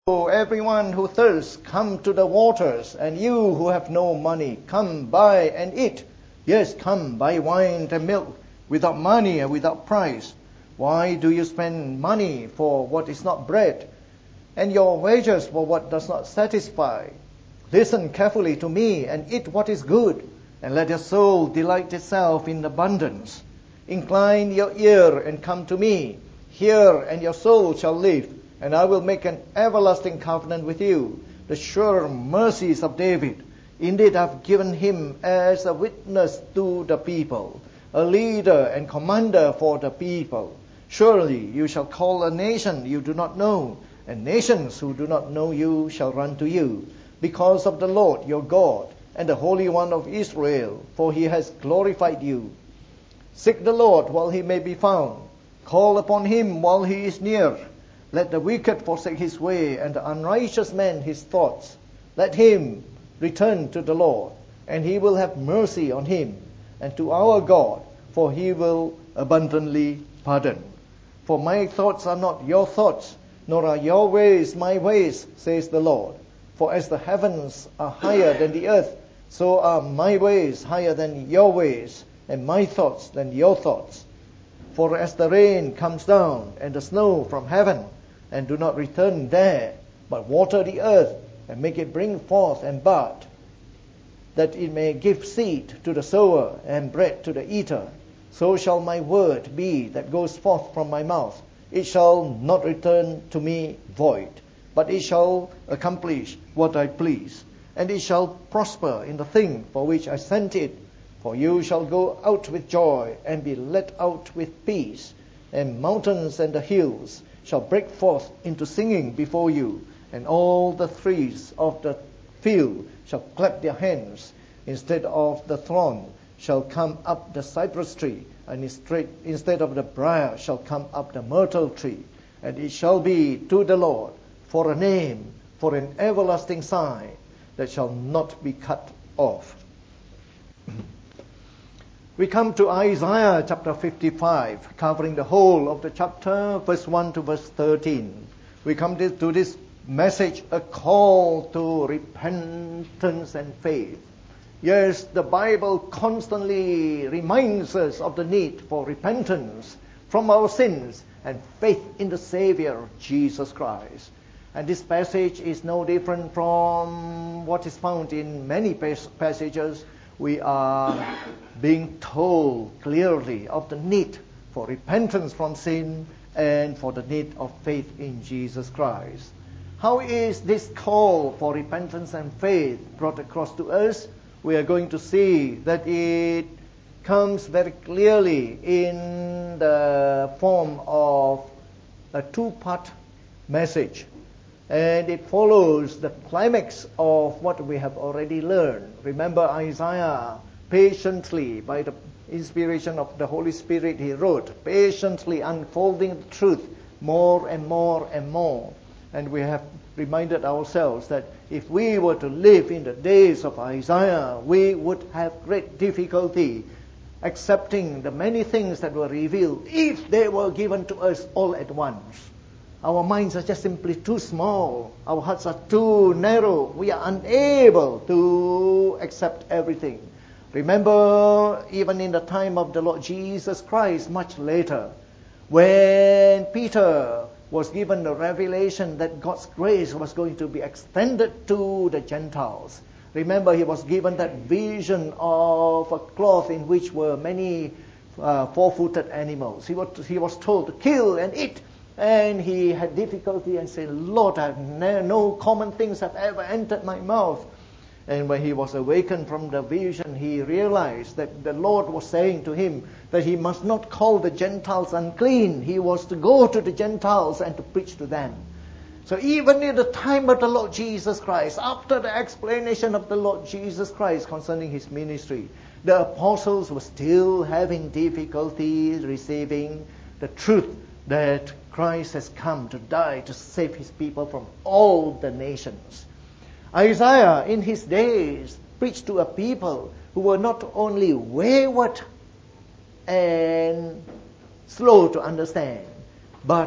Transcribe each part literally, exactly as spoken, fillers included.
Oh, everyone who thirsts, come to the waters, and you who have no money, come buy and eat. Yes, come buy wine and milk without money and without price. Why do you spend money for what is not bread, and your wages for what does not satisfy? Listen carefully to me and eat what is good, and let your soul delight itself in abundance. Incline your ear and come to me. Hear, and your soul shall live. And I will make an everlasting covenant with you, the sure mercies of David. Indeed, I have given him as a witness to the people, a leader and commander for the people. Surely you shall call a nation you do not know, and nations who do not know you shall run to you, because of the Lord your God and the Holy One of Israel, for he has glorified you. Seek the Lord while he may be found. Call upon him while he is near. Let the wicked forsake his way, and the unrighteous man his thoughts. Let him return to the Lord, and he will have mercy on him, and to our God, for he will abundantly pardon. For my thoughts are not your thoughts, nor are your ways my ways, says the Lord. For as the heavens are higher than the earth, so are my ways higher than your ways, and my thoughts than your thoughts. For as the rain comes down and the snow from heaven, and do not return there, but water the earth, and make it bring forth and bud, that it may give seed to the sower and bread to the eater, so shall my word be that goes forth from my mouth. It shall not return to me void, but it shall accomplish what I please, and it shall prosper in the thing for which I sent it. For you shall go out with joy, and be let out with peace, and mountains and the hills shall break forth into singing before you, and all the trees of the field shall clap their hands. Instead of the thorn shall come up the cypress tree, and instead of the briar shall come up the myrtle tree. And it shall be to the Lord for a name, for an everlasting sign that shall not be cut off. We come to Isaiah chapter fifty-five, covering the whole of the chapter, verse one to verse thirteen. We come to this message, a call to repentance and faith. Yes, the Bible constantly reminds us of the need for repentance from our sins and faith in the Savior, Jesus Christ. And this passage is no different from what is found in many passages. We are being told clearly of the need for repentance from sin and for the need of faith in Jesus Christ. How is this call for repentance and faith brought across to us? We are going to see that it comes very clearly in the form of a two-part message. And it follows the climax of what we have already learned. Remember, Isaiah patiently, by the inspiration of the Holy Spirit, he wrote, patiently unfolding the truth more and more and more. And we have reminded ourselves that if we were to live in the days of Isaiah, we would have great difficulty accepting the many things that were revealed if they were given to us all at once. Our minds are just simply too small. Our hearts are too narrow. We are unable to accept everything. Remember, even in the time of the Lord Jesus Christ, much later, when Peter was given the revelation that God's grace was going to be extended to the Gentiles. Remember, he was given that vision of a cloth in which were many uh, four-footed animals. He was, he was told to kill and eat. And he had difficulty and said, Lord, I have no, no common things have ever entered my mouth. And when he was awakened from the vision, he realized that the Lord was saying to him that he must not call the Gentiles unclean. He was to go to the Gentiles and to preach to them. So even in the time of the Lord Jesus Christ, after the explanation of the Lord Jesus Christ concerning his ministry, the apostles were still having difficulty receiving the truth that Christ has come to die to save his people from all the nations. Isaiah, in his days, preached to a people who were not only wayward and slow to understand, but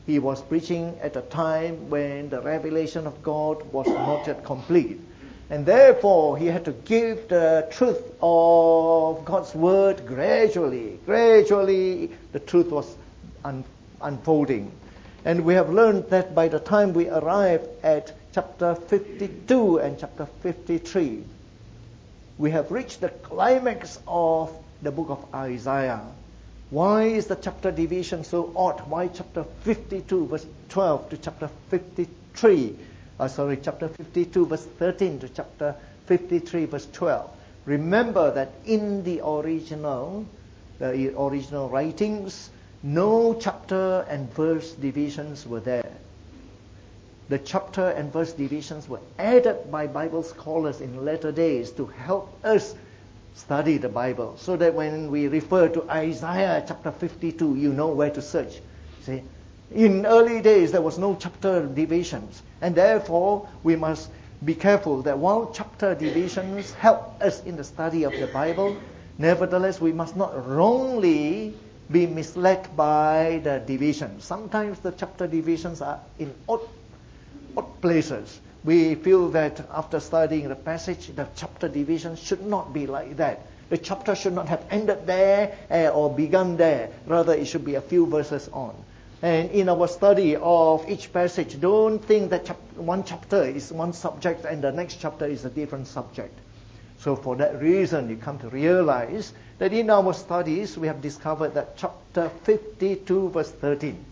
he was preaching at a time when the revelation of God was not yet complete. And therefore, he had to give the truth of God's word gradually. Gradually, the truth was un- unfolding. And we have learned that by the time we arrive at chapter fifty-two and chapter fifty-three, we have reached the climax of the book of Isaiah. Why is the chapter division so odd? Why chapter fifty-two verse twelve to chapter fifty-three? Uh, sorry, chapter fifty-two verse thirteen to chapter fifty-three verse twelve. Remember that in the original, the original writings, no chapter and verse divisions were there. The chapter and verse divisions were added by Bible scholars in later days to help us study the Bible, so that when we refer to Isaiah chapter fifty-two, you know where to search. See, in early days there was no chapter divisions, and therefore we must be careful that while chapter divisions help us in the study of the Bible, nevertheless we must not wrongly be misled by the divisions. Sometimes the chapter divisions are in odd, odd places. We feel that after studying the passage, the chapter division should not be like that. The chapter should not have ended there uh, or begun there. Rather, it should be a few verses on. And in our study of each passage, don't think that chap- one chapter is one subject and the next chapter is a different subject. So for that reason, you come to realize that in our studies, we have discovered that chapter fifty-two verse thirteen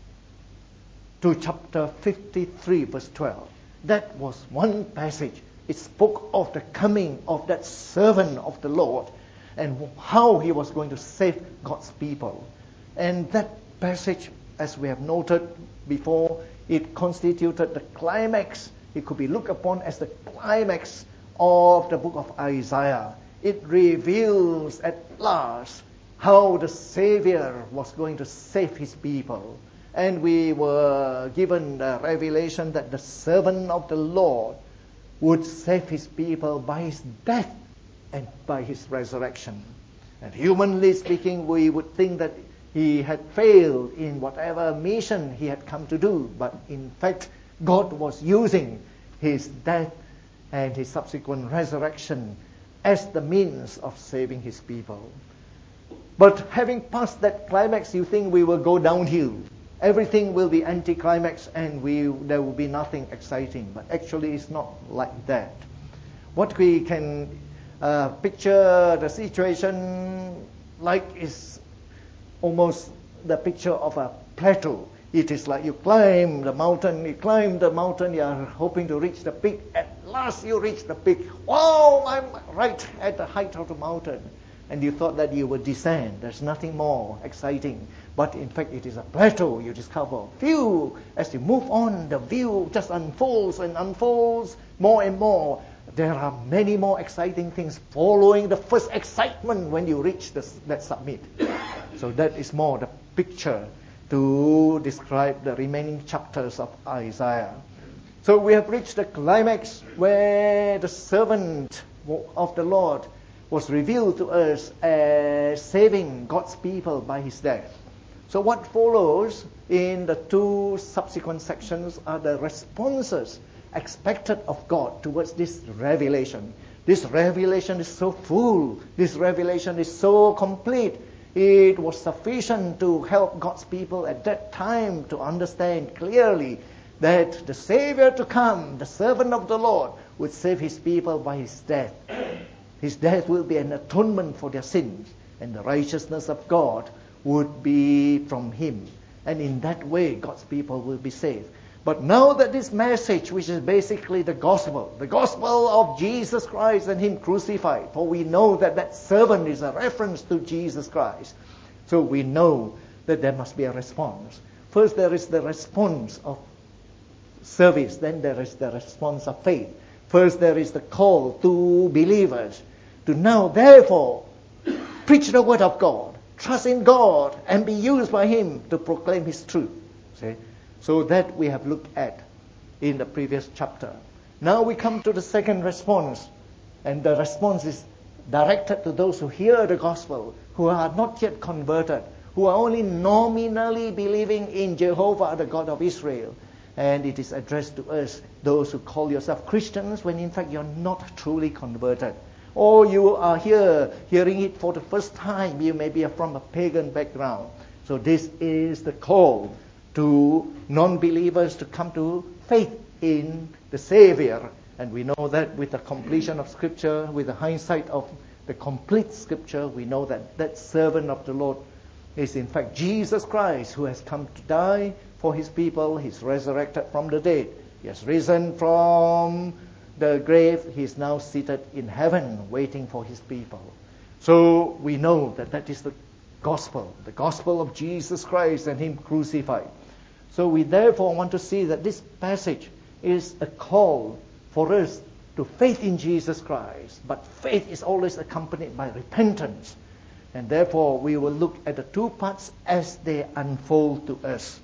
to chapter fifty-three verse twelve, that was one passage. It spoke of the coming of that servant of the Lord and how he was going to save God's people. And that passage, as we have noted before, it constituted the climax. It could be looked upon as the climax of the book of Isaiah. It reveals at last how the Savior was going to save his people. And we were given the revelation that the servant of the Lord would save his people by his death and by his resurrection. And humanly speaking, we would think that he had failed in whatever mission he had come to do. But in fact, God was using his death and his subsequent resurrection as the means of saving his people. But having passed that climax, you think we will go downhill. Everything will be anticlimax and we there will be nothing exciting. But actually it's not like that. What we can uh, picture the situation like is almost the picture of a plateau. It is like you climb the mountain, you climb the mountain, you are hoping to reach the peak. At last you reach the peak. Wow, I'm right at the height of the mountain. And you thought that you would descend. There's nothing more exciting. But in fact, it is a plateau. You discover view. As you move on, the view just unfolds and unfolds more and more. There are many more exciting things following the first excitement when you reach this, that summit. So that is more the picture to describe the remaining chapters of Isaiah. So we have reached the climax where the servant of the Lord was revealed to us as saving God's people by his death. So what follows in the two subsequent sections are the responses expected of God towards this revelation. This revelation is so full. This revelation is so complete. It was sufficient to help God's people at that time to understand clearly that the Savior to come, the servant of the Lord, would save his people by his death. His death will be an atonement for their sins, and the righteousness of God would be from him. And in that way, God's people will be saved. But now that this message, which is basically the gospel, the gospel of Jesus Christ and him crucified, for we know that that servant is a reference to Jesus Christ. So we know that there must be a response. First there is the response of service, then there is the response of faith. First there is the call to believers to now therefore preach the word of God, trust in God, and be used by him to proclaim his truth. See? So that we have looked at in the previous chapter. Now we come to the second response, and the response is directed to those who hear the gospel, who are not yet converted, who are only nominally believing in Jehovah, the God of Israel. And it is addressed to us, those who call yourself Christians, when in fact you're not truly converted. Or you are here hearing it for the first time. You may be from a pagan background. So this is the call to non-believers to come to faith in the Savior. And we know that with the completion of Scripture, with the hindsight of the complete Scripture, we know that that servant of the Lord is in fact Jesus Christ, who has come to die for his people. He's resurrected from the dead. He has risen from the grave. He is now seated in heaven, waiting for his people. So we know that that is the gospel, the gospel of Jesus Christ and him crucified. So we therefore want to see that this passage is a call for us to faith in Jesus Christ. But faith is always accompanied by repentance. And therefore we will look at the two parts as they unfold to us.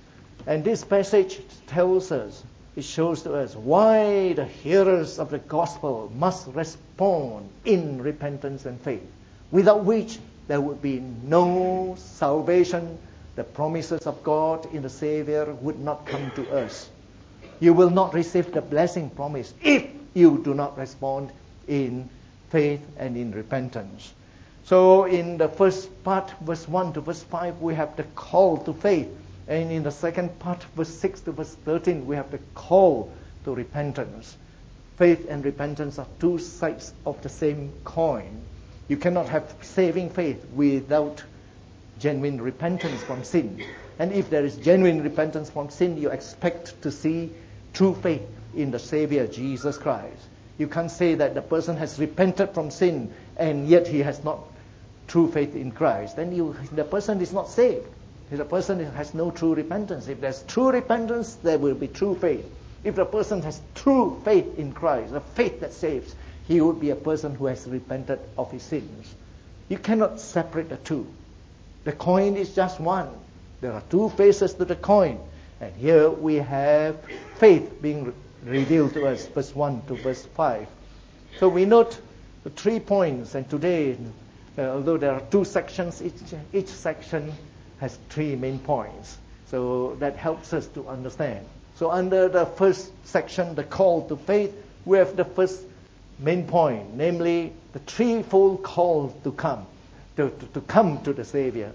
And this passage tells us, it shows to us why the hearers of the gospel must respond in repentance and faith, without which there would be no salvation. The promises of God in the Savior would not come to us. You will not receive the blessing promised if you do not respond in faith and in repentance. So in the first part, verse one to verse five, we have the call to faith. And in the second part, verse six to verse thirteen, we have the call to repentance. Faith and repentance are two sides of the same coin. You cannot have saving faith without genuine repentance from sin. And if there is genuine repentance from sin, you expect to see true faith in the Savior, Jesus Christ. You can't say that the person has repented from sin and yet he has not true faith in Christ. Then you, the person is not saved. The person has no true repentance. If there's true repentance, there will be true faith. If the person has true faith in Christ, a faith that saves, he would be a person who has repented of his sins. You cannot separate the two. The coin is just one. There are two faces to the coin. And here we have faith being re- revealed to us, verse one to verse five. So we note the three points. And today, uh, although there are two sections, each, each section has three main points. So that helps us to understand. So under the first section, the call to faith, we have the first main point, namely the threefold call to come, to, to, to come to the Savior.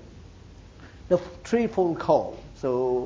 The threefold call. So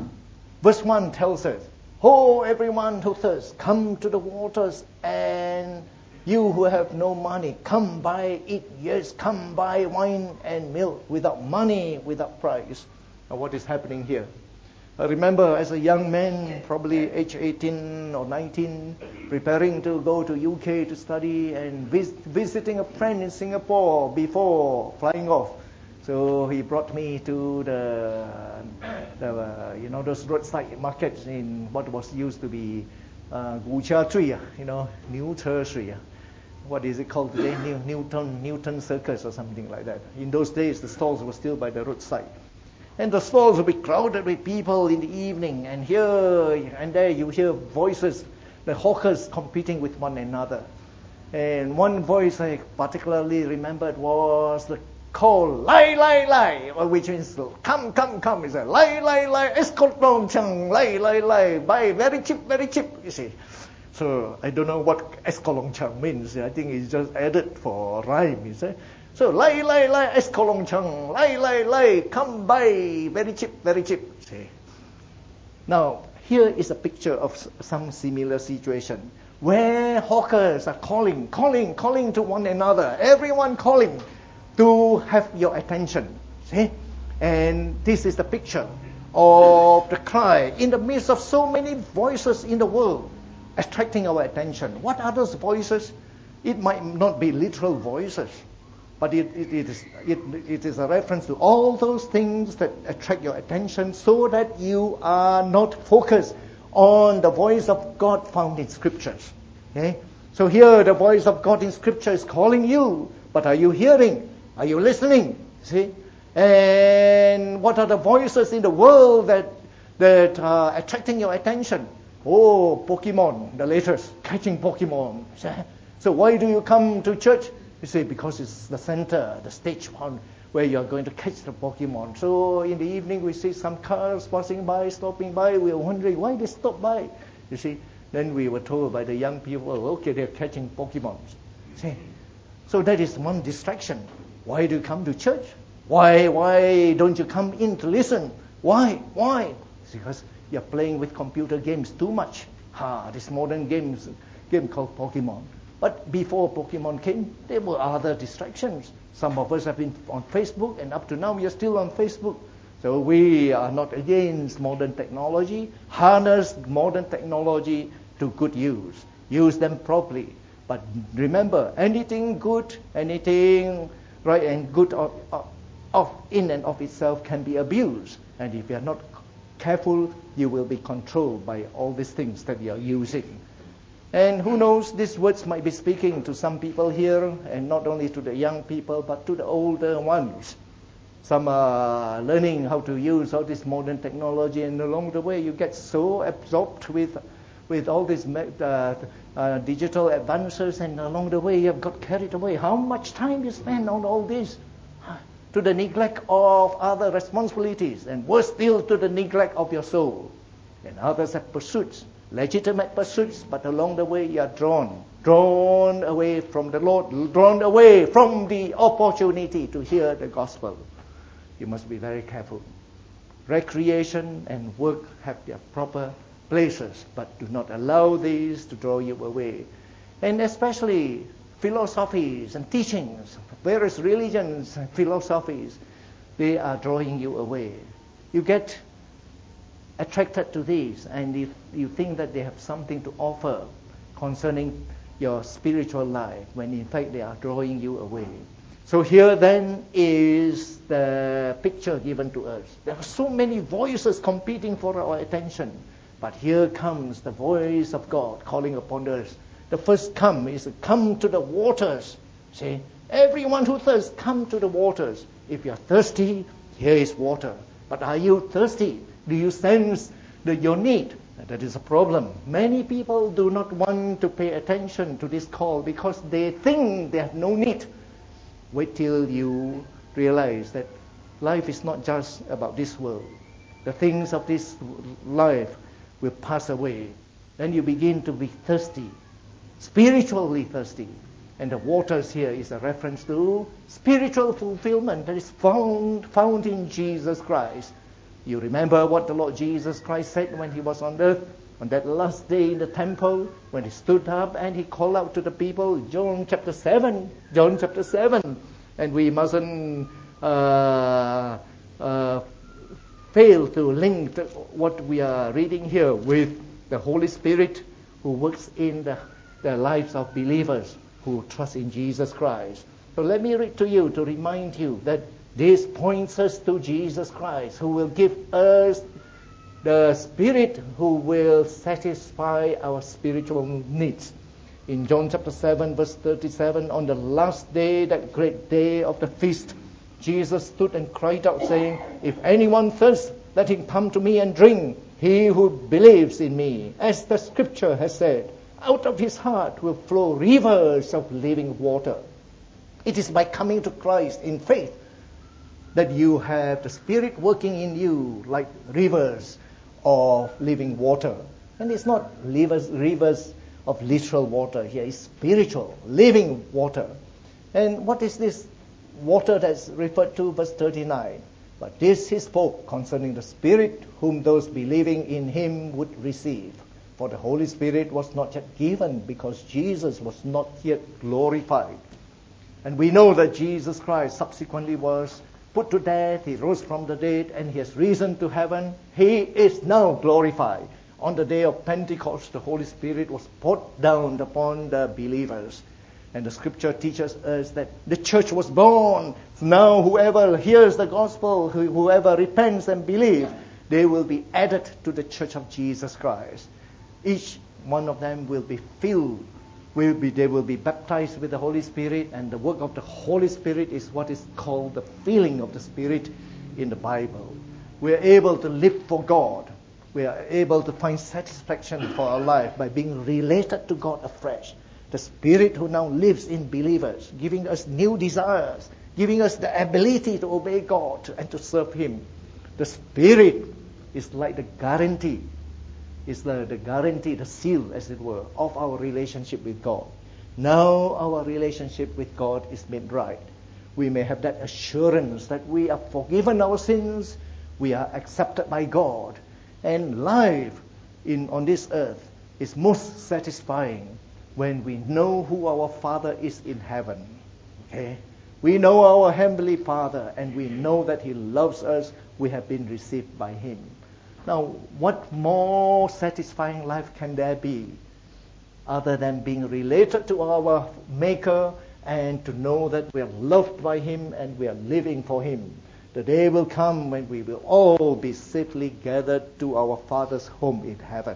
verse one tells us, "Ho, everyone who thirsts, come to the waters, and you who have no money, come buy it. Yes, come buy wine and milk without money, without price." Now what is happening here? I remember as a young man, probably age eighteen or nineteen, preparing to go to U K to study and vis- visiting a friend in Singapore before flying off. So he brought me to the, the uh, you know, those roadside markets in what was used to be uh, Gu Chia Tree, you know, New Tertiary. What is it called today? New, Newton Newton Circus or something like that. In those days, the stalls were still by the roadside. And the stalls would be crowded with people in the evening. And here and there you hear voices, the hawkers competing with one another. And one voice I particularly remembered was the call, "Lai, lai, lai," which means, "Come, come, come." It's a "Lai, lai, lai, escort long chang, lai, lai, lai, buy very cheap, very cheap," you see. So I don't know what eskolong chang means. I think it's just added for rhyme, you see. So "Lai, lai, lai, eskolong chang, lai, lai, lai, come buy very cheap, very cheap." See. Now here is a picture of some similar situation where hawkers are calling, calling, calling to one another. Everyone calling to have your attention. See? And this is the picture of the cry in the midst of so many voices in the world attracting our attention. What are those voices? It might not be literal voices, but it, it, it, is, it, it is a reference to all those things that attract your attention so that you are not focused on the voice of God found in Scriptures. Okay? So here the voice of God in Scripture is calling you, but are you hearing? Are you listening? See? And what are the voices in the world that that are attracting your attention? Oh, Pokemon, the latest, catching Pokemon. So why do you come to church? You say, because it's the center, the stage where you're going to catch the Pokemon. So in the evening we see some cars passing by, stopping by. We are wondering why they stop by. You see, then we were told by the young people, okay, they're catching Pokemon. See, so that is one distraction. Why do you come to church? Why, why don't you come in to listen? Why, why? It's because you're playing with computer games too much. Ha, this modern games, game called Pokemon. But before Pokemon came, there were other distractions. Some of us have been on Facebook, and up to now we are still on Facebook. So we are not against modern technology. Harness modern technology to good use. Use them properly. But remember, anything good, anything right and good of, of in and of itself can be abused. And if you are not careful, you will be controlled by all these things that you are using. And who knows, these words might be speaking to some people here, and not only to the young people, but to the older ones. Some are learning how to use all this modern technology, and along the way you get so absorbed with with all these uh, uh, digital advances, and along the way you have got carried away. How much time you spend on all this? To the neglect of other responsibilities, and worse still, to the neglect of your soul. And others have pursuits, legitimate pursuits, but along the way you are drawn, drawn away from the Lord, drawn away from the opportunity to hear the gospel. You must be very careful. Recreation and work have their proper places, but do not allow these to draw you away. And especially philosophies and teachings, various religions and philosophies, they are drawing you away. You get attracted to these, and if you think that they have something to offer concerning your spiritual life, when in fact they are drawing you away. So here then is the picture given to us. There are so many voices competing for our attention, but here comes the voice of God calling upon us. The first come is to come to the waters. See, everyone who thirsts, come to the waters. If you are thirsty, here is water. But are you thirsty? Do you sense the, your need? That is a problem. Many people do not want to pay attention to this call because they think they have no need. Wait till you realize that life is not just about this world. The things of this life will pass away. Then you begin to be thirsty, spiritually thirsty. And the waters here is a reference to spiritual fulfillment that is found, found in Jesus Christ. You remember what the Lord Jesus Christ said when he was on earth, on that last day in the temple, when he stood up and he called out to the people, John chapter seven, John chapter seven. And we mustn't uh, uh, fail to link the, what we are reading here with the Holy Spirit who works in the, the lives of believers who trust in Jesus Christ. So let me read to you to remind you that this points us to Jesus Christ, who will give us the Spirit who will satisfy our spiritual needs. In John chapter seven, verse thirty-seven, on the last day, that great day of the feast, Jesus stood and cried out, saying, "If anyone thirsts, let him come to me and drink. He who believes in me, as the scripture has said, out of his heart will flow rivers of living water." It is by coming to Christ in faith that you have the Spirit working in you like rivers of living water. And it's not rivers, rivers of literal water here. It's spiritual, living water. And what is this water that's referred to, verse thirty-nine? But this he spoke concerning the Spirit whom those believing in him would receive. For the Holy Spirit was not yet given because Jesus was not yet glorified. And we know that Jesus Christ subsequently was put to death, he rose from the dead, and he has risen to heaven. He is now glorified. On the day of Pentecost, the Holy Spirit was poured down upon the believers. And the scripture teaches us that the church was born. Now whoever hears the gospel, whoever repents and believes, they will be added to the church of Jesus Christ. Each one of them will be filled. Will be, they will be baptized with the Holy Spirit, and the work of the Holy Spirit is what is called the filling of the Spirit in the Bible. We are able to live for God. We are able to find satisfaction for our life by being related to God afresh. The Spirit who now lives in believers, giving us new desires, giving us the ability to obey God and to serve Him. The Spirit is like the guarantee, is the, the guarantee, the seal, as it were, of our relationship with God. Now our relationship with God is made right. We may have that assurance that we are forgiven our sins, we are accepted by God, and life in on this earth is most satisfying when we know who our Father is in heaven. Okay? We know our Heavenly Father, and we know that He loves us. We have been received by Him. Now, what more satisfying life can there be other than being related to our Maker and to know that we are loved by Him and we are living for Him? The day will come when we will all be safely gathered to our Father's home in heaven.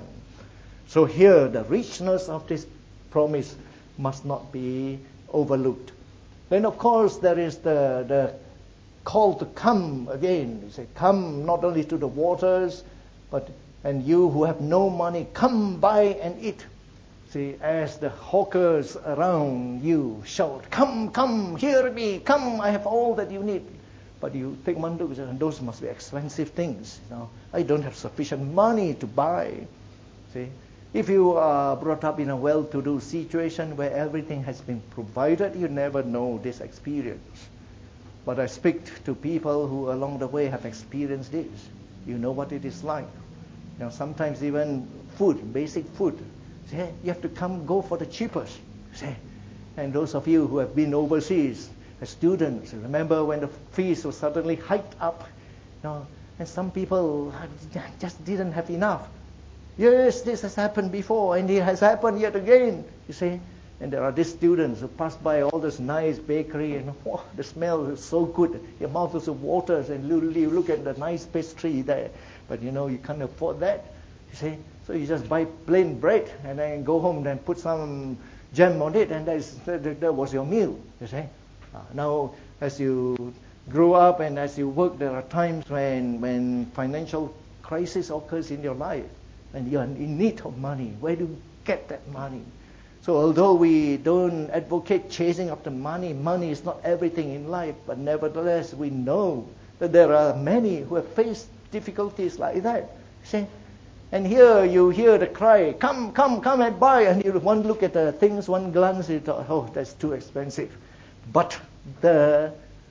So here, the richness of this promise must not be overlooked. Then, of course, there is the, the call to come again. He said, come not only to the waters, but and you who have no money, come buy and eat. See, as the hawkers around you shout, come, come, hear me, come, I have all that you need. But you take one look and those must be expensive things. You know, I don't have sufficient money to buy. See, if you are brought up in a well-to-do situation where everything has been provided, you never know this experience. But I speak to people who along the way have experienced this. You know what it is like. Now, sometimes even food, basic food, say, you have to come go for the cheapest. Say, and those of you who have been overseas as students, remember when the fees were suddenly hiked up, you know, and some people just didn't have enough. Yes, this has happened before, and it has happened yet again, you see. And there are these students who pass by all this nice bakery, and oh, the smell is so good. Your mouth is waters, and you look at the nice pastry there. But you know, you can't afford that, you see. So you just buy plain bread, and then go home and put some jam on it, and that, is, that, that was your meal, you see. Uh, now, as you grow up and as you work, there are times when, when financial crisis occurs in your life, and you are in need of money. Where do you get that money? So although we don't advocate chasing after money, money is not everything in life, but nevertheless we know that there are many who have faced difficulties like that. See? And here you hear the cry, come, come, come and buy. And you one look at the things, one glance, you thought, oh, that's too expensive. But the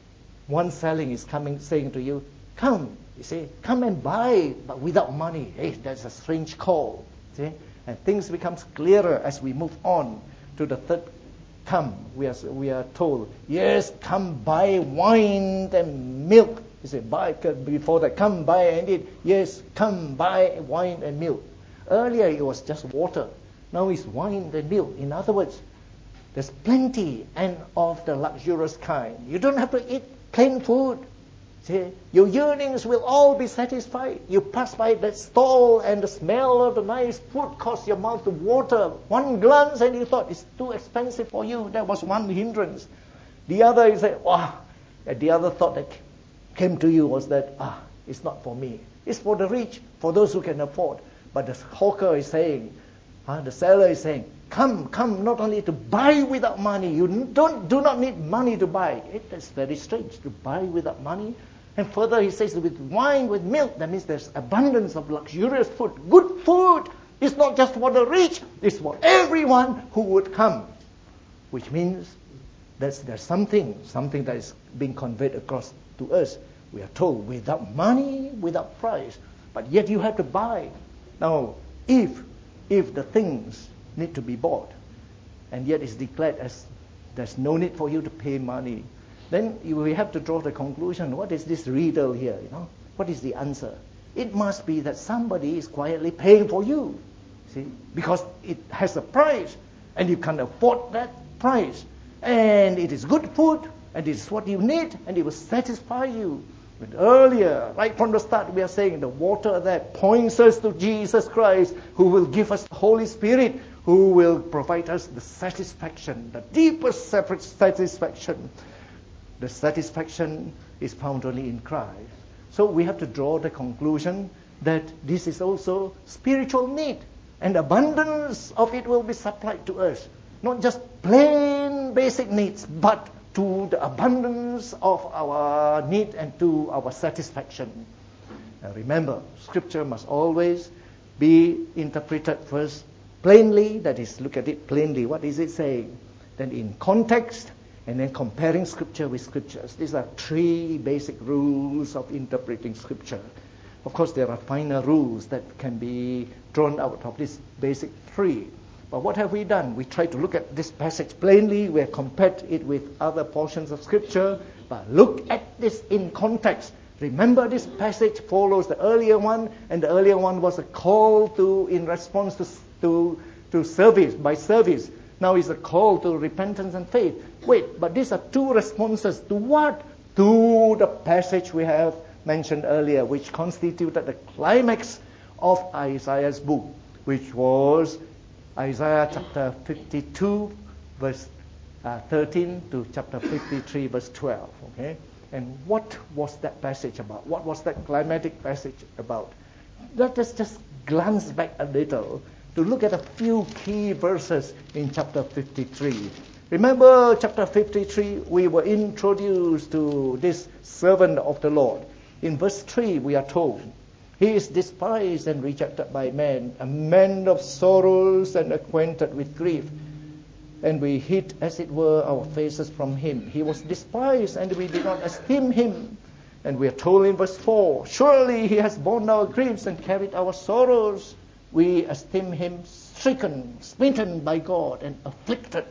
one selling is coming, saying to you, come, you see, come and buy, but without money. Hey, that's a strange call. See? And things becomes clearer as we move on to the third come. We are, we are told, yes, come buy wine and milk. You say, buy, before that, come buy and eat. Yes, come buy wine and milk. Earlier it was just water. Now it's wine and milk. In other words, there's plenty and of the luxurious kind. You don't have to eat plain food. See, your yearnings will all be satisfied. You pass by that stall and the smell of the nice food caused your mouth to water. One glance and you thought it's too expensive for you. That was one hindrance. The other is that, wow. And the other thought that came to you was that, ah, it's not for me. It's for the rich, for those who can afford. But the hawker is saying, uh, the seller is saying, come, come, not only to buy without money. You don't, do not need money to buy. It is very strange to buy without money. And further he says with wine, with milk, that means there's abundance of luxurious food. Good food is not just for the rich, it's for everyone who would come. Which means that there's something, something that is being conveyed across to us. We are told without money, without price. But yet you have to buy. Now, if if the things need to be bought, and yet it's declared as there's no need for you to pay money, then you will have to draw the conclusion, what is this riddle here? You know, what is the answer? It must be that somebody is quietly paying for you, see, because it has a price, and you can afford that price, and it is good food, and it is what you need, and it will satisfy you. But earlier, right from the start, we are saying the water that points us to Jesus Christ, who will give us the Holy Spirit, who will provide us the satisfaction, the deepest satisfaction. The satisfaction is found only in Christ. So we have to draw the conclusion that this is also spiritual need, and abundance of it will be supplied to us. not just plain basic needs, but to the abundance of our need and to our satisfaction. Now remember, Scripture must always be interpreted first plainly, that is, look at it plainly. What is it saying? Then in context, and then comparing Scripture with Scriptures. These are three basic rules of interpreting Scripture. Of course, there are finer rules that can be drawn out of this basic three. But what have we done? We try to look at this passage plainly. We have compared it with other portions of Scripture. But look at this in context. Remember, this passage follows the earlier one, and the earlier one was a call to, in response to, to, to service, by service. Now it's a call to repentance and faith. Wait, but these are two responses to what? To the passage we have mentioned earlier, which constituted the climax of Isaiah's book, which was Isaiah chapter fifty-two, verse uh, thirteen to chapter fifty-three, verse twelve. Okay, and what was that passage about? What was that climatic passage about? Let us just glance back a little to look at a few key verses in chapter fifty-three. Remember, chapter fifty-three, we were introduced to this servant of the Lord. In verse three, we are told, he is despised and rejected by men, a man of sorrows and acquainted with grief. And we hid, as it were, our faces from him. He was despised, and we did not esteem him. And we are told in verse four, surely he has borne our griefs and carried our sorrows. We esteem him stricken, smitten by God, and afflicted.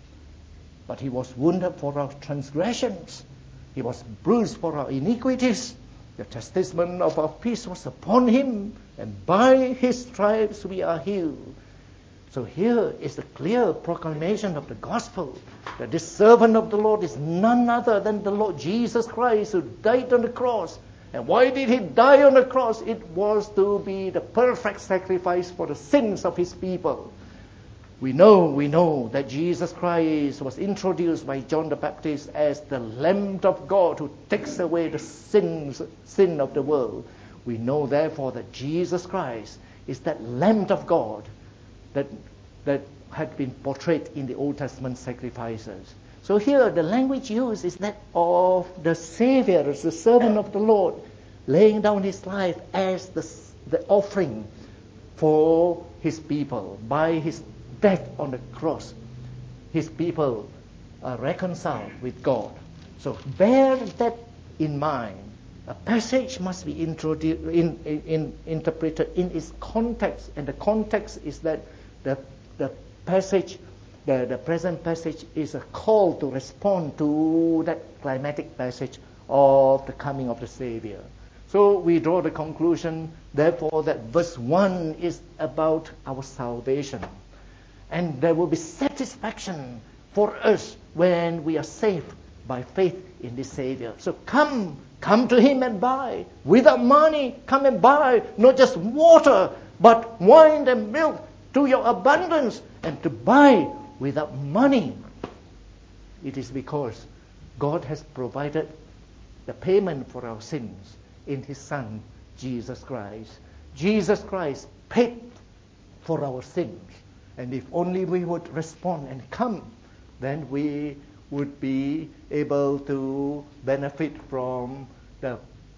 But he was wounded for our transgressions. He was bruised for our iniquities. The chastisement of our peace was upon him, and by his stripes we are healed. So here is the clear proclamation of the gospel, that this servant of the Lord is none other than the Lord Jesus Christ, who died on the cross. And why did he die on the cross? It was to be the perfect sacrifice for the sins of his people. We know, we know that Jesus Christ was introduced by John the Baptist as the Lamb of God who takes away the sins, sin of the world. We know, therefore, that Jesus Christ is that Lamb of God that, that had been portrayed in the Old Testament sacrifices. So here, the language used is that of the Savior, as the servant of the Lord, laying down his life as the, the offering for his people. By his death on the cross, his people are reconciled with God. So bear that in mind. A passage must be introdu- in, in, in, interpreted in its context, and the context is that the, the passage, the, the present passage is a call to respond to that climatic passage of the coming of the Savior. So we draw the conclusion, therefore, that verse one is about our salvation. And there will be satisfaction for us when we are saved by faith in this Savior. So come, come to him and buy. Without money, come and buy. Not just water, but wine and milk to your abundance. And to buy without money. It is because God has provided the payment for our sins in his Son, Jesus Christ. Jesus Christ paid for our sins. And if only we would respond and come, then we would be able to benefit from the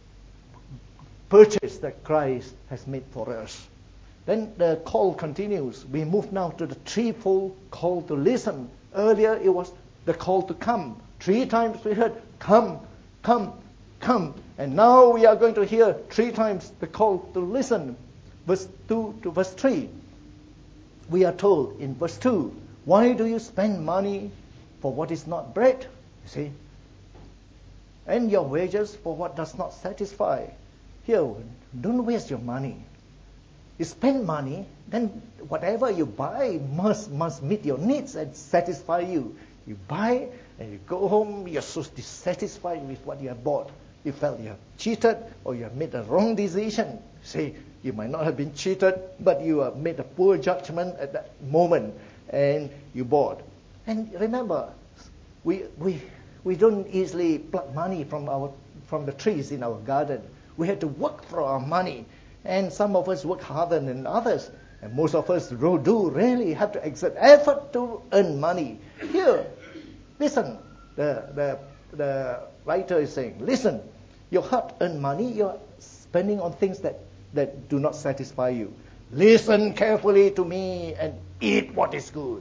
purchase that Christ has made for us. Then the call continues. We move now to the threefold call to listen. Earlier it was the call to come. Three times we heard, come, come, come. And now we are going to hear three times the call to listen. Verse two to verse three. We are told in verse two, why do you spend money for what is not bread? You see? And your wages for what does not satisfy. Here, don't waste your money. You spend money, then whatever you buy must, must meet your needs and satisfy you. You buy and you go home, you're so dissatisfied with what you have bought. You felt you have cheated or you have made a wrong decision. See, you might not have been cheated, but you have made a poor judgment at that moment, and you bought. And remember, we we we don't easily pluck money from our from the trees in our garden. We have to work for our money, and some of us work harder than others. And most of us do really have to exert effort to earn money. Here, listen, the, the, the writer is saying, listen, your heart earn money, you're spending on things that, that do not satisfy you. Listen carefully to me and eat what is good.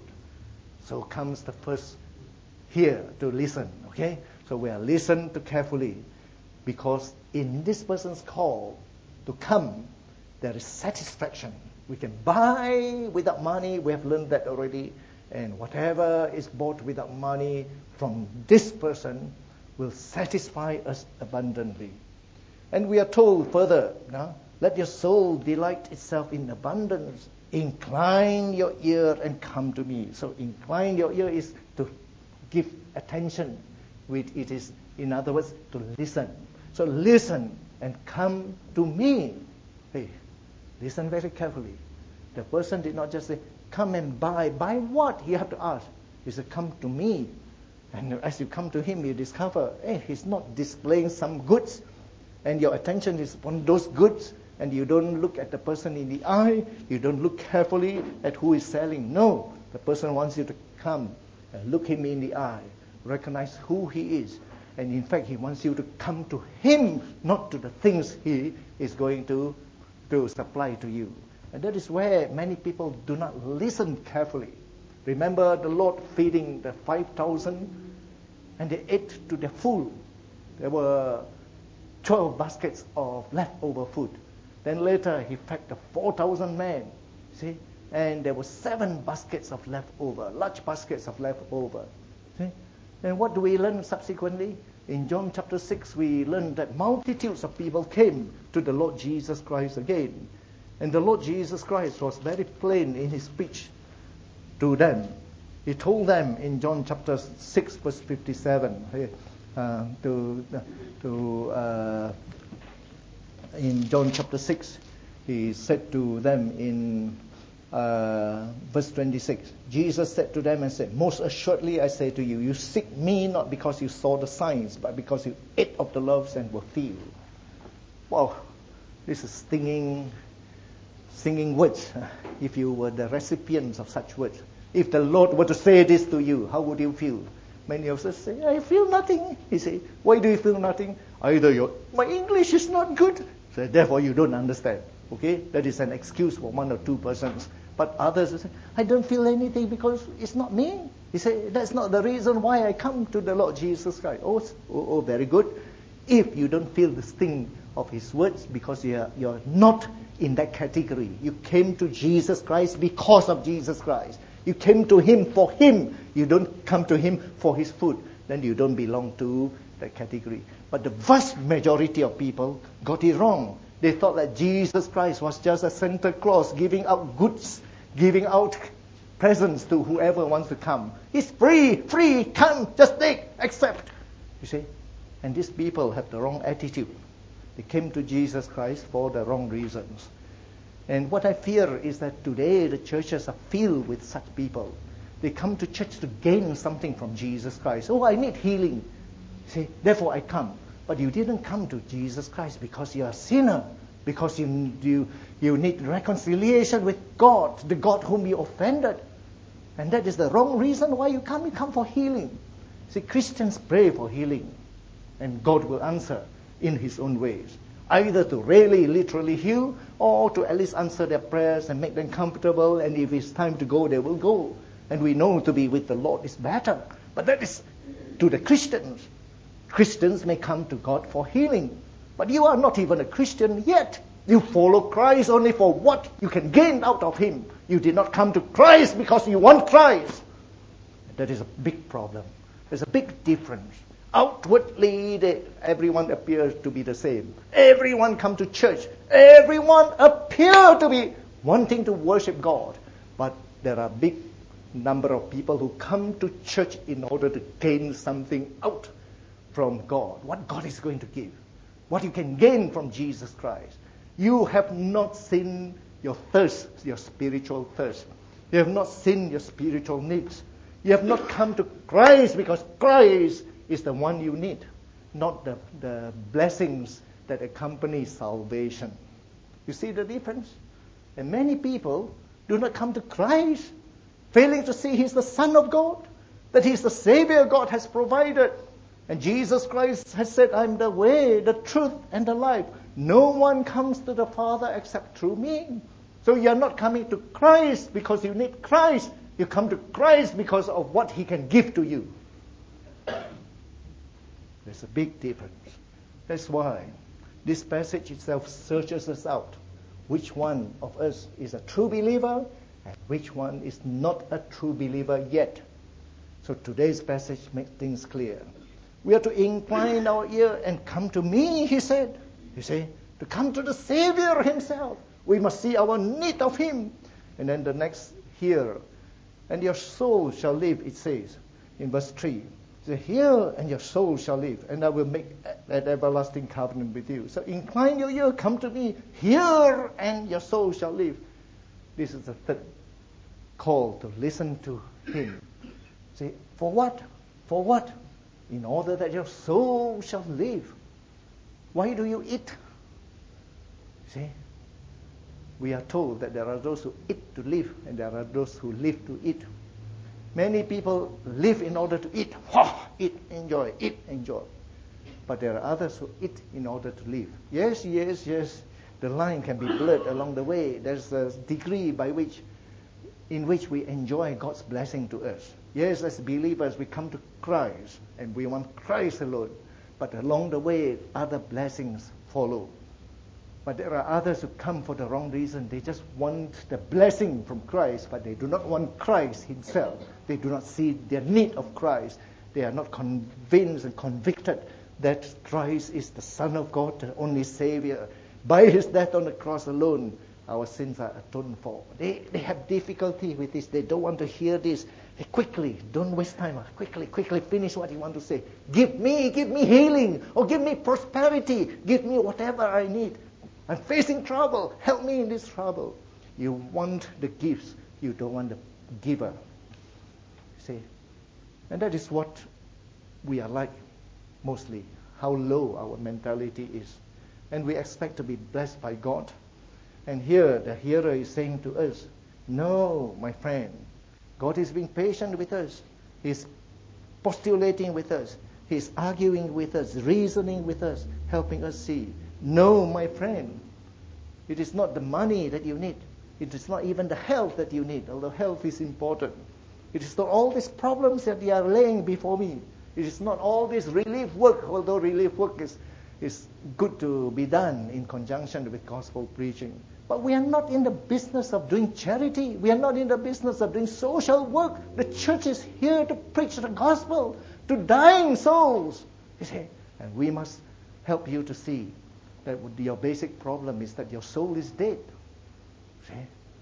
So comes the first here to listen, okay? So we are listen to carefully, because in this person's call to come, there is satisfaction. We can buy without money. We have learned that already. And whatever is bought without money from this person will satisfy us abundantly. And we are told further, now, let your soul delight itself in abundance. Incline your ear and come to me. So incline your ear is to give attention. Which it is, in other words, to listen. So listen and come to me. Hey, listen very carefully. The person did not just say, come and buy. Buy what? You have to ask. He said, come to me. And as you come to him, you discover, hey, he's not displaying some goods. And your attention is on those goods. And you don't look at the person in the eye. You don't look carefully at who is selling. No, the person wants you to come and look him in the eye. Recognize who he is. And in fact, he wants you to come to him, not to the things he is going to, to supply to you. And that is where many people do not listen carefully. Remember the Lord feeding the five thousand, and they ate to the full. There were twelve baskets of leftover food. Then later he fed the four thousand men, see? And there were seven baskets of leftover, large baskets of leftover. See? And what do we learn subsequently? In John chapter six, we learn that multitudes of people came to the Lord Jesus Christ again. And the Lord Jesus Christ was very plain in his speech to them. He told them in John chapter six, verse fifty-seven, uh, to, to uh, in John chapter six, he said to them in uh, verse twenty-six, Jesus said to them and said, most assuredly I say to you, you seek me not because you saw the signs, but because you ate of the loaves and were filled. Wow, this is stinging, singing words. If you were the recipients of such words, if the Lord were to say this to you, how would you feel? Many of us say, I feel nothing. He say, why do you feel nothing? Either your my English is not good, so therefore you don't understand. Okay, that is an excuse for one or two persons. But others say, I don't feel anything because it's not me. He said, that's not the reason why I come to the Lord Jesus Christ. Oh, oh, oh very good. If you don't feel the sting of his words because you are, you're not in that category. You came to Jesus Christ because of Jesus Christ. You came to him for him. You don't come to him for his food. Then you don't belong to that category. But the vast majority of people got it wrong. They thought that Jesus Christ was just a Santa Claus giving out goods, giving out presents to whoever wants to come. It's free, free, come, just take, accept. You see? And these people have the wrong attitude. They came to Jesus Christ for the wrong reasons. And what I fear is that today the churches are filled with such people. They come to church to gain something from Jesus Christ. Oh, I need healing. See, therefore I come. But you didn't come to Jesus Christ because you're a sinner, because you, you, you need reconciliation with God, the God whom you offended. And that is the wrong reason why you come. You come for healing. See, Christians pray for healing, and God will answer in his own ways. Either to really, literally heal, or to at least answer their prayers and make them comfortable, and if it's time to go, they will go. And we know to be with the Lord is better. But that is to the Christians. Christians may come to God for healing. But you are not even a Christian yet. You follow Christ only for what you can gain out of him. You did not come to Christ because you want Christ. That is a big problem. There's a big difference. Outwardly, they, everyone appears to be the same. Everyone come to church. Everyone appear to be wanting to worship God. But there are big number of people who come to church in order to gain something out from God. What God is going to give. What you can gain from Jesus Christ. You have not seen your thirst, your spiritual thirst. You have not seen your spiritual needs. You have not come to Christ because Christ is the one you need, not the, the blessings that accompany salvation. You see the difference? And many people do not come to Christ, failing to see He's the Son of God, that He's the Savior God has provided. And Jesus Christ has said, I'm the way, the truth, and the life. No one comes to the Father except through me. So you're not coming to Christ because you need Christ. You come to Christ because of what He can give to you. There's a big difference. That's why this passage itself searches us out. Which one of us is a true believer and which one is not a true believer yet. So today's passage makes things clear. We are to incline our ear and come to me, He said. You see, to come to the Savior Himself. We must see our need of Him. And then the next here, and your soul shall live, it says in verse three. So hear and your soul shall live, and I will make that everlasting covenant with you. So incline your ear, come to me, hear and your soul shall live. This is the third call, to listen to Him. See, for what? For what? In order that your soul shall live. Why do you eat? See, we are told that there are those who eat to live, and there are those who live to eat. Many people live in order to eat. Oh, eat, enjoy, eat, enjoy. But there are others who eat in order to live. Yes, yes, yes. The line can be blurred along the way. There's a degree by which, in which we enjoy God's blessing to us. Yes, as believers, we come to Christ, and we want Christ alone. But along the way, other blessings follow. But there are others who come for the wrong reason. They just want the blessing from Christ, but they do not want Christ Himself. They do not see their need of Christ. They are not convinced and convicted that Christ is the Son of God, the only Savior. By His death on the cross alone, our sins are atoned for. They, they have difficulty with this. They don't want to hear this. Hey, quickly, don't waste time. Quickly, quickly finish what you want to say. Give me, give me healing, or give me prosperity. Give me whatever I need. I'm facing trouble. Help me in this trouble. You want the gifts. You don't want the giver. See? And that is what we are like mostly. How low our mentality is. And we expect to be blessed by God. And here the hearer is saying to us, no, my friend. God is being patient with us. He's postulating with us. He's arguing with us, reasoning with us, helping us see. No, my friend, it is not the money that you need. It is not even the health that you need, although health is important. It is not all these problems that you are laying before me. It is not all this relief work, although relief work is, is good to be done in conjunction with gospel preaching. But we are not in the business of doing charity. We are not in the business of doing social work. The church is here to preach the gospel to dying souls. You see, and we must help you to see that your basic problem is that your soul is dead. See?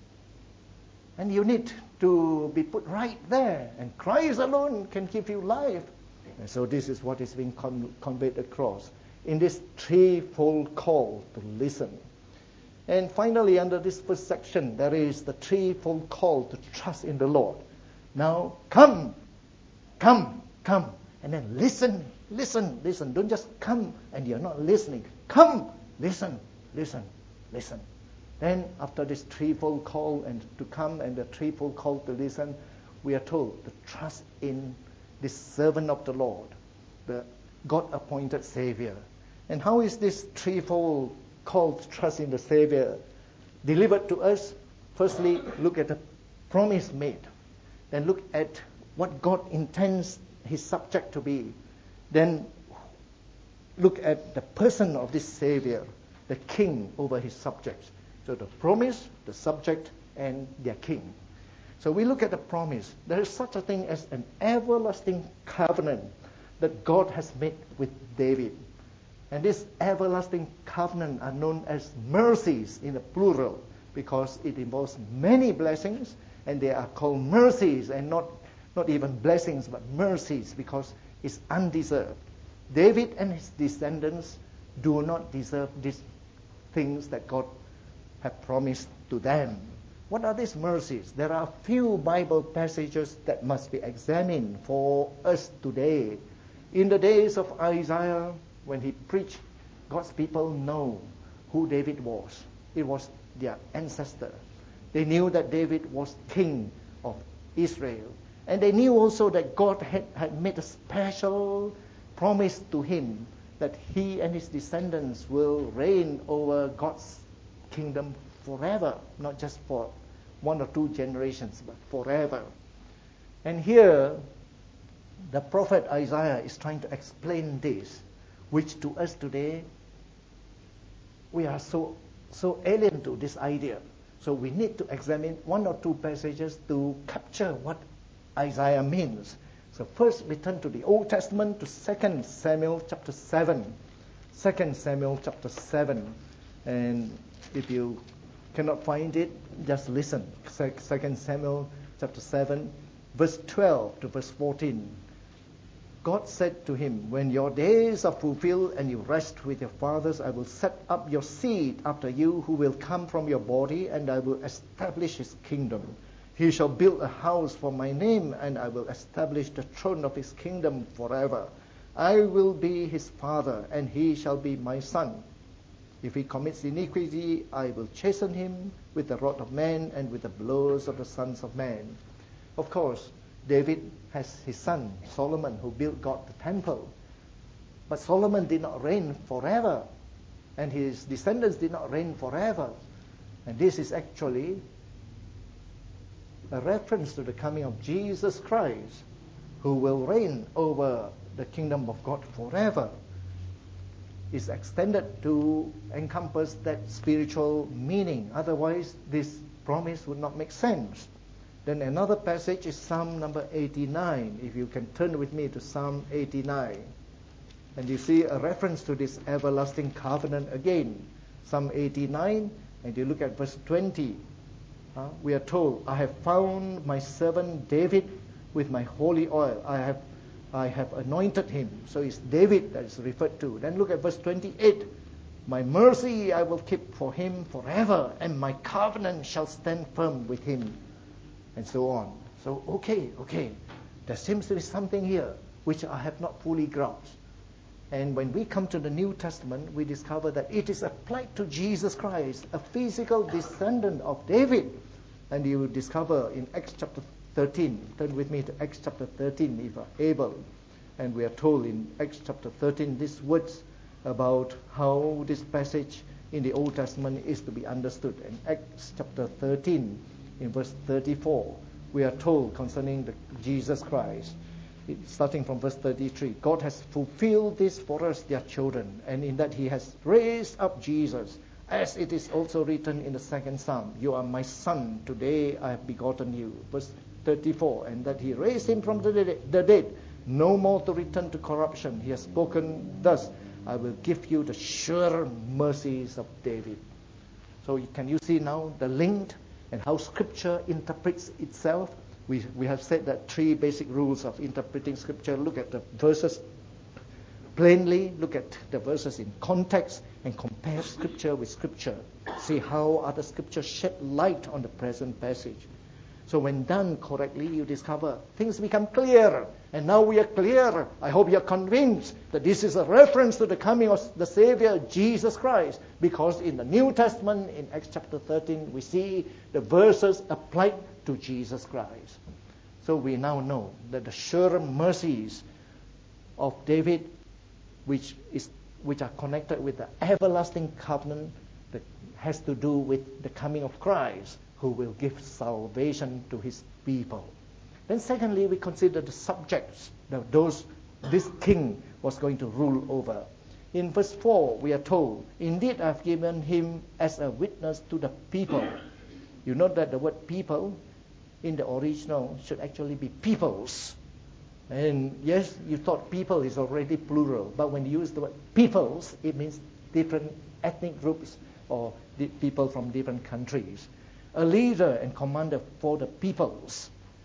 And you need to be put right there. And Christ alone can give you life. And so this is what is being con- conveyed across in this threefold call to listen. And finally, under this first section, there is the threefold call to trust in the Lord. Now, come, come, come, and then listen, listen, listen. Don't just come and you're not listening. Come, listen, listen, listen. Then, after this threefold call and to come and the threefold call to listen, we are told to trust in this servant of the Lord, the God-appointed Savior. And how is this threefold call to trust in the Savior delivered to us? Firstly, look at the promise made. Then look at what God intends His subject to be. Then look at the person of this Savior, the King over His subjects. So the promise, the subject, and their King. So we look at the promise. There is such a thing as an everlasting covenant that God has made with David. And this everlasting covenant are known as mercies in the plural because it involves many blessings, and they are called mercies and not, not even blessings but mercies because it's undeserved. David and his descendants do not deserve these things that God had promised to them. What are these mercies? There are a few Bible passages that must be examined for us today. In the days of Isaiah, when he preached, God's people know who David was. It was their ancestor. They knew that David was king of Israel. And they knew also that God had, had made a special promise to him that he and his descendants will reign over God's kingdom forever, not just for one or two generations, but forever. And here, the prophet Isaiah is trying to explain this, which to us today, we are so, so alien to this idea. So we need to examine one or two passages to capture what Isaiah means. So first we turn to the Old Testament, to Second Samuel chapter seven. Second Samuel chapter seven. And if you cannot find it, just listen. Second Samuel chapter seven, verse twelve to verse fourteen. God said to him, when your days are fulfilled and you rest with your fathers, I will set up your seed after you who will come from your body, and I will establish his kingdom. He shall build a house for my name, and I will establish the throne of his kingdom forever. I will be his father, and he shall be my son. If he commits iniquity, I will chasten him with the rod of man and with the blows of the sons of man. Of course, David has his son, Solomon, who built God the temple. But Solomon did not reign forever, and his descendants did not reign forever. And this is actually a reference to the coming of Jesus Christ, who will reign over the kingdom of God forever. Is extended to encompass that spiritual meaning. Otherwise, this promise would not make sense. Then another passage is Psalm number eighty-nine. If you can turn with me to Psalm eighty-nine. And you see a reference to this everlasting covenant again. Psalm eighty-nine, and you look at verse twenty. Uh, we are told, I have found my servant David with my holy oil. I have I have anointed him. So it's David that is referred to. Then look at verse twenty-eight. My mercy I will keep for him forever, and my covenant shall stand firm with him. And so on. So, okay, okay. There seems to be something here which I have not fully grasped. And when we come to the New Testament, we discover that it is applied to Jesus Christ, a physical descendant of David. And you will discover in Acts chapter thirteen. Turn with me to Acts chapter thirteen, if you are able. And we are told in Acts chapter thirteen these words about how this passage in the Old Testament is to be understood. In Acts chapter thirteen, in verse thirty-four, we are told concerning the Jesus Christ, it, starting from verse thirty-three, God has fulfilled this for us, their children, and in that he has raised up Jesus, as it is also written in the second Psalm, you are my son, today I have begotten you. Verse thirty-four, and that he raised him from the dead, the dead, no more to return to corruption. He has spoken thus, I will give you the sure mercies of David. So can you see now the link and how Scripture interprets itself? We, we have said that three basic rules of interpreting Scripture. Look at the verses plainly, look at the verses in context, and compare Scripture with Scripture. See how other Scriptures shed light on the present passage. So when done correctly, you discover things become clearer. And now we are clearer. I hope you are convinced that this is a reference to the coming of the Savior, Jesus Christ. Because in the New Testament, in Acts chapter thirteen, we see the verses applied to Jesus Christ. So we now know that the sure mercies of David, which is which are connected with the everlasting covenant, that has to do with the coming of Christ, who will give salvation to his people. Then secondly, we consider the subjects, that those this king was going to rule over. In verse four, we are told, indeed I have given him as a witness to the people. You note that the word people in the original should actually be peoples. And yes, you thought people is already plural, but when you use the word peoples, it means different ethnic groups or the people from different countries. A leader and commander for the peoples.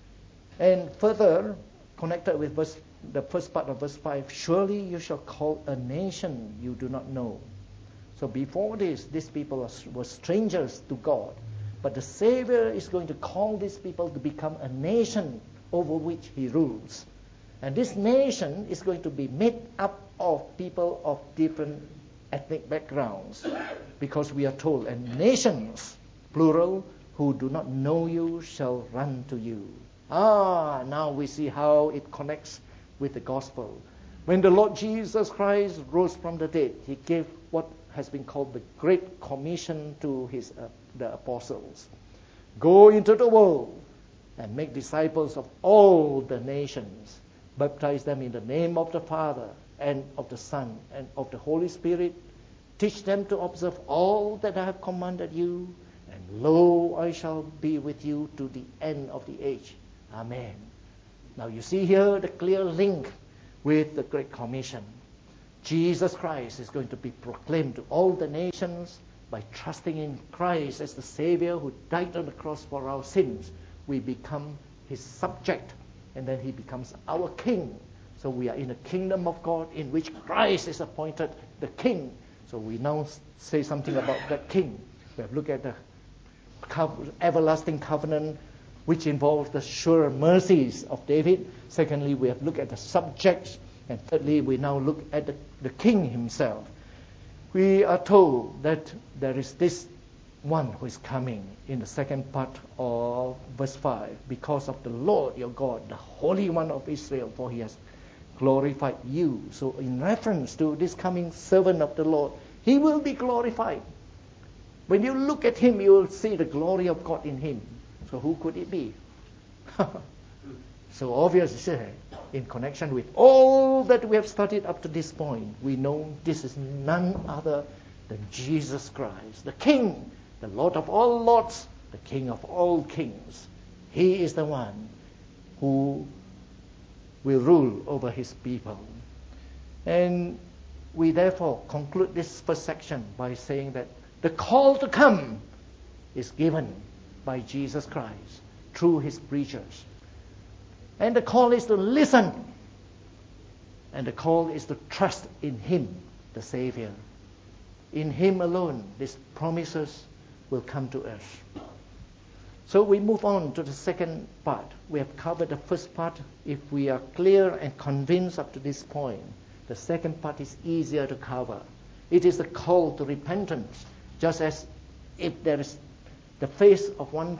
And further, connected with verse, the first part of verse five, surely you shall call a nation you do not know. So before this, these people were strangers to God. But the Savior is going to call these people to become a nation over which he rules. And this nation is going to be made up of people of different ethnic backgrounds. Because we are told, and nations, plural, who do not know you shall run to you. Ah, now we see how it connects with the gospel. When the Lord Jesus Christ rose from the dead, he gave what has been called the Great Commission to his uh, the apostles. Go into the world and make disciples of all the nations. Baptize them in the name of the Father and of the Son and of the Holy Spirit. Teach them to observe all that I have commanded you. And lo, I shall be with you to the end of the age. Amen. Now you see here the clear link with the Great Commission. Jesus Christ is going to be proclaimed to all the nations by trusting in Christ as the Savior who died on the cross for our sins. We become his subject, and then he becomes our king. So we are in the kingdom of God in which Christ is appointed the king. So we now say something about that king. We have looked at the everlasting covenant, which involves the sure mercies of David. Secondly, we have looked at the subjects. And thirdly, we now look at the, the king himself. We are told that there is this one who is coming in the second part of verse five. Because of the Lord your God, the Holy One of Israel, for he has glorified you. So in reference to this coming servant of the Lord, he will be glorified. When you look at him, you will see the glory of God in him. So who could it be? So obviously, in connection with all that we have studied up to this point, we know this is none other than Jesus Christ, the King, the Lord of all lords, the King of all kings. He is the one who will rule over his people. And we therefore conclude this first section by saying that the call to come is given by Jesus Christ through his preachers. And the call is to listen. And the call is to trust in him, the Savior. In him alone, these promises will come to us. So we move on to the second part. We have covered the first part. If we are clear and convinced up to this point, the second part is easier to cover. It is the call to repentance. Just as if there is the face of one,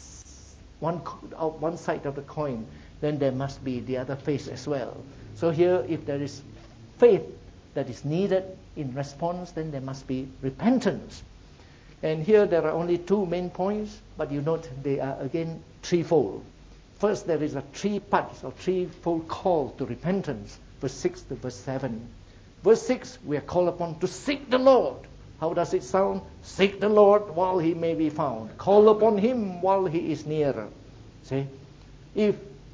one, of one side of the coin, then there must be the other face as well. So here, if there is faith that is needed in response, then there must be repentance. And here there are only two main points, but you note they are again threefold. First, there is a three parts or threefold call to repentance, verse six to verse seven. Verse six, we are called upon to seek the Lord. How does it sound? Seek the Lord while he may be found. Call upon him while he is nearer. See? If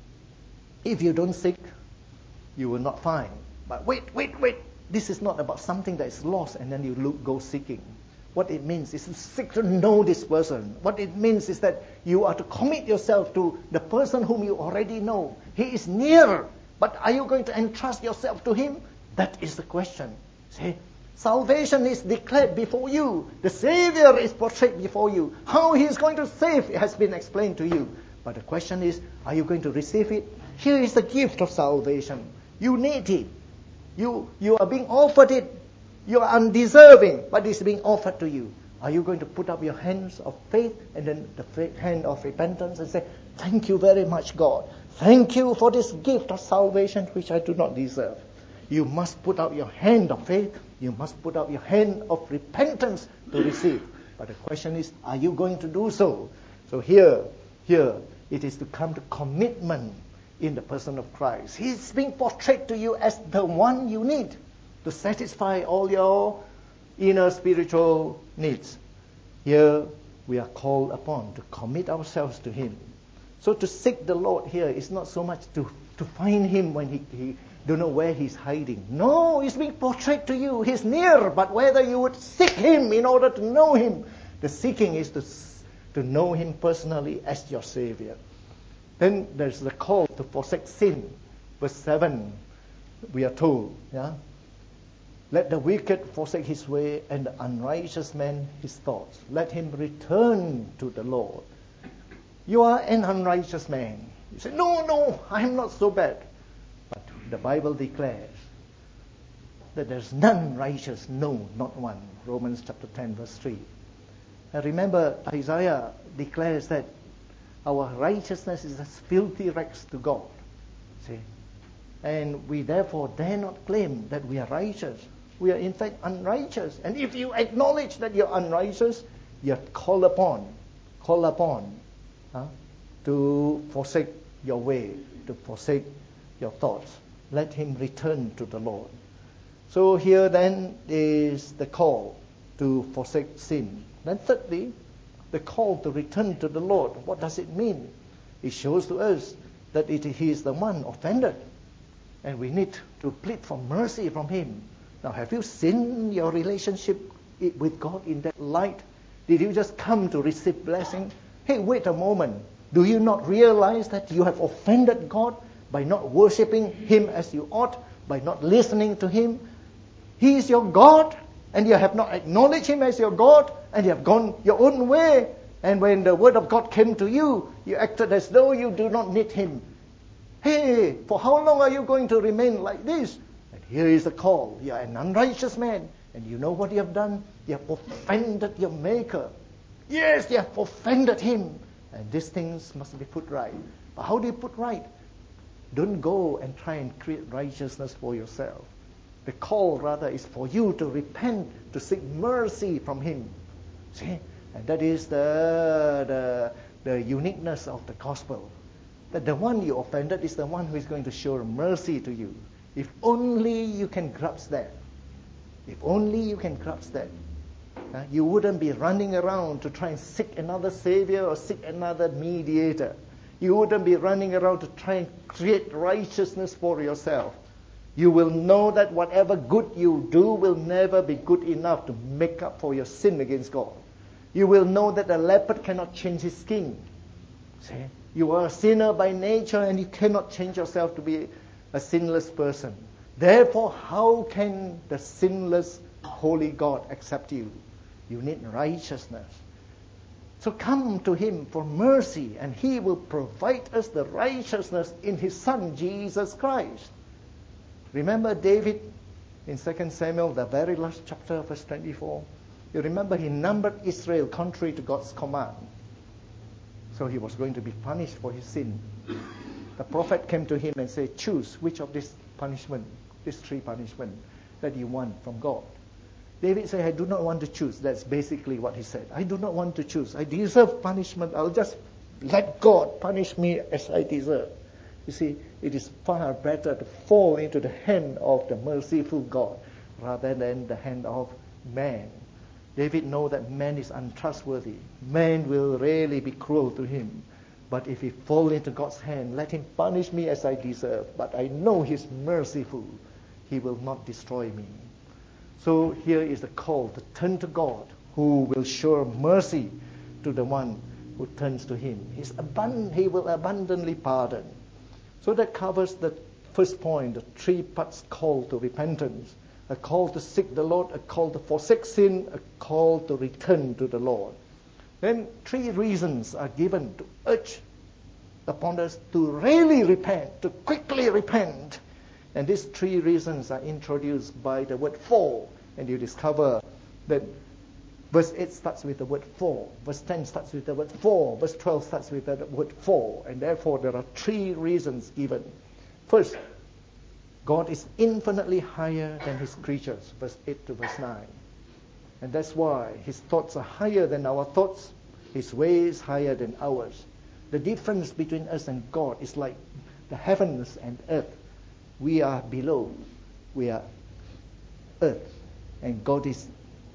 If you don't seek, you will not find. But wait, wait, wait. This is not about something that is lost and then you look, go seeking. What it means is to seek to know this person. What it means is that you are to commit yourself to the person whom you already know. He is near, but are you going to entrust yourself to him? That is the question. See? Salvation is declared before you. The Savior is portrayed before you. How he is going to save has been explained to you. But the question is, are you going to receive it? Here is the gift of salvation. You need it. You, you are being offered it. You are undeserving, but it's being offered to you. Are you going to put up your hands of faith and then the faith, hand of repentance and say, thank you very much, God. Thank you for this gift of salvation which I do not deserve. You must put out your hand of faith. You must put out your hand of repentance to receive. But the question is, are you going to do so? So here, here, it is to come to commitment in the person of Christ. He's being portrayed to you as the one you need to satisfy all your inner spiritual needs. Here, we are called upon to commit ourselves to him. So to seek the Lord here is not so much to, to find him when he, he don't know where he's hiding. No, he's being portrayed to you. He's near, but whether you would seek him in order to know him, the seeking is to, to know him personally as your Savior. Then there's the call to forsake sin. Verse seven, we are told, yeah, let the wicked forsake his way and the unrighteous man his thoughts. Let him return to the Lord. You are an unrighteous man. You say, no, no, I am not so bad. But the Bible declares that there's none righteous, no, not one. Romans chapter ten, verse three. And remember, Isaiah declares that our righteousness is as filthy rags to God. See? And we therefore dare not claim that we are righteous. We are in fact unrighteous. And if you acknowledge that you're unrighteous, you're called upon, called upon huh, to forsake your way, to forsake your thoughts. Let him return to the Lord. So here then is the call to forsake sin. Then thirdly, the call to return to the Lord. What does it mean? It shows to us that it, he is the one offended. And we need to plead for mercy from him. Now, have you seen your relationship with God in that light? Did you just come to receive blessing? Hey, wait a moment. Do you not realize that you have offended God by not worshipping him as you ought, by not listening to him? He is your God, and you have not acknowledged him as your God, and you have gone your own way. And when the word of God came to you, you acted as though you do not need him. Hey, for how long are you going to remain like this? And here is the call. You are an unrighteous man, and you know what you have done? You have offended your Maker. Yes, you have offended him. And these things must be put right. But how do you put right? Don't go and try and create righteousness for yourself. The call, rather, is for you to repent, to seek mercy from him. See? And that is the, the, the uniqueness of the gospel. That the one you offended is the one who is going to show mercy to you. If only you can grasp that. If only you can grasp that. Uh, you wouldn't be running around to try and seek another savior or seek another mediator. You wouldn't be running around to try and create righteousness for yourself. You will know that whatever good you do will never be good enough to make up for your sin against God. You will know that a leopard cannot change his skin. See? You are a sinner by nature, and you cannot change yourself to be a sinless person. Therefore, how can the sinless, holy God accept you? You need righteousness. So come to him for mercy, and he will provide us the righteousness in his Son, Jesus Christ. Remember David in Second Samuel, the very last chapter, verse twenty-four? You remember he numbered Israel contrary to God's command. So he was going to be punished for his sin. The prophet came to him and said, choose which of these punishment, these three punishments that you want from God. David said, I do not want to choose. That's basically what he said. I do not want to choose. I deserve punishment. I'll just let God punish me as I deserve. You see, it is far better to fall into the hand of the merciful God rather than the hand of man. David knows that man is untrustworthy. Man will really be cruel to him. But if he falls into God's hand, let him punish me as I deserve. But I know he's merciful. He will not destroy me. So here is the call to turn to God, who will show mercy to the one who turns to him. He's abundant, he will abundantly pardon. So that covers the first point, the three parts call to repentance. A call to seek the Lord, a call to forsake sin, a call to return to the Lord. Then three reasons are given to urge upon us to really repent, to quickly repent. And these three reasons are introduced by the word for. And you discover that verse eight starts with the word for. Verse ten starts with the word for. Verse twelve starts with the word for. And therefore there are three reasons given. First, God is infinitely higher than his creatures. Verse eight to verse nine. And that's why his thoughts are higher than our thoughts. His ways higher than ours. The difference between us and God is like the heavens and earth. We are below. We are earth. And God is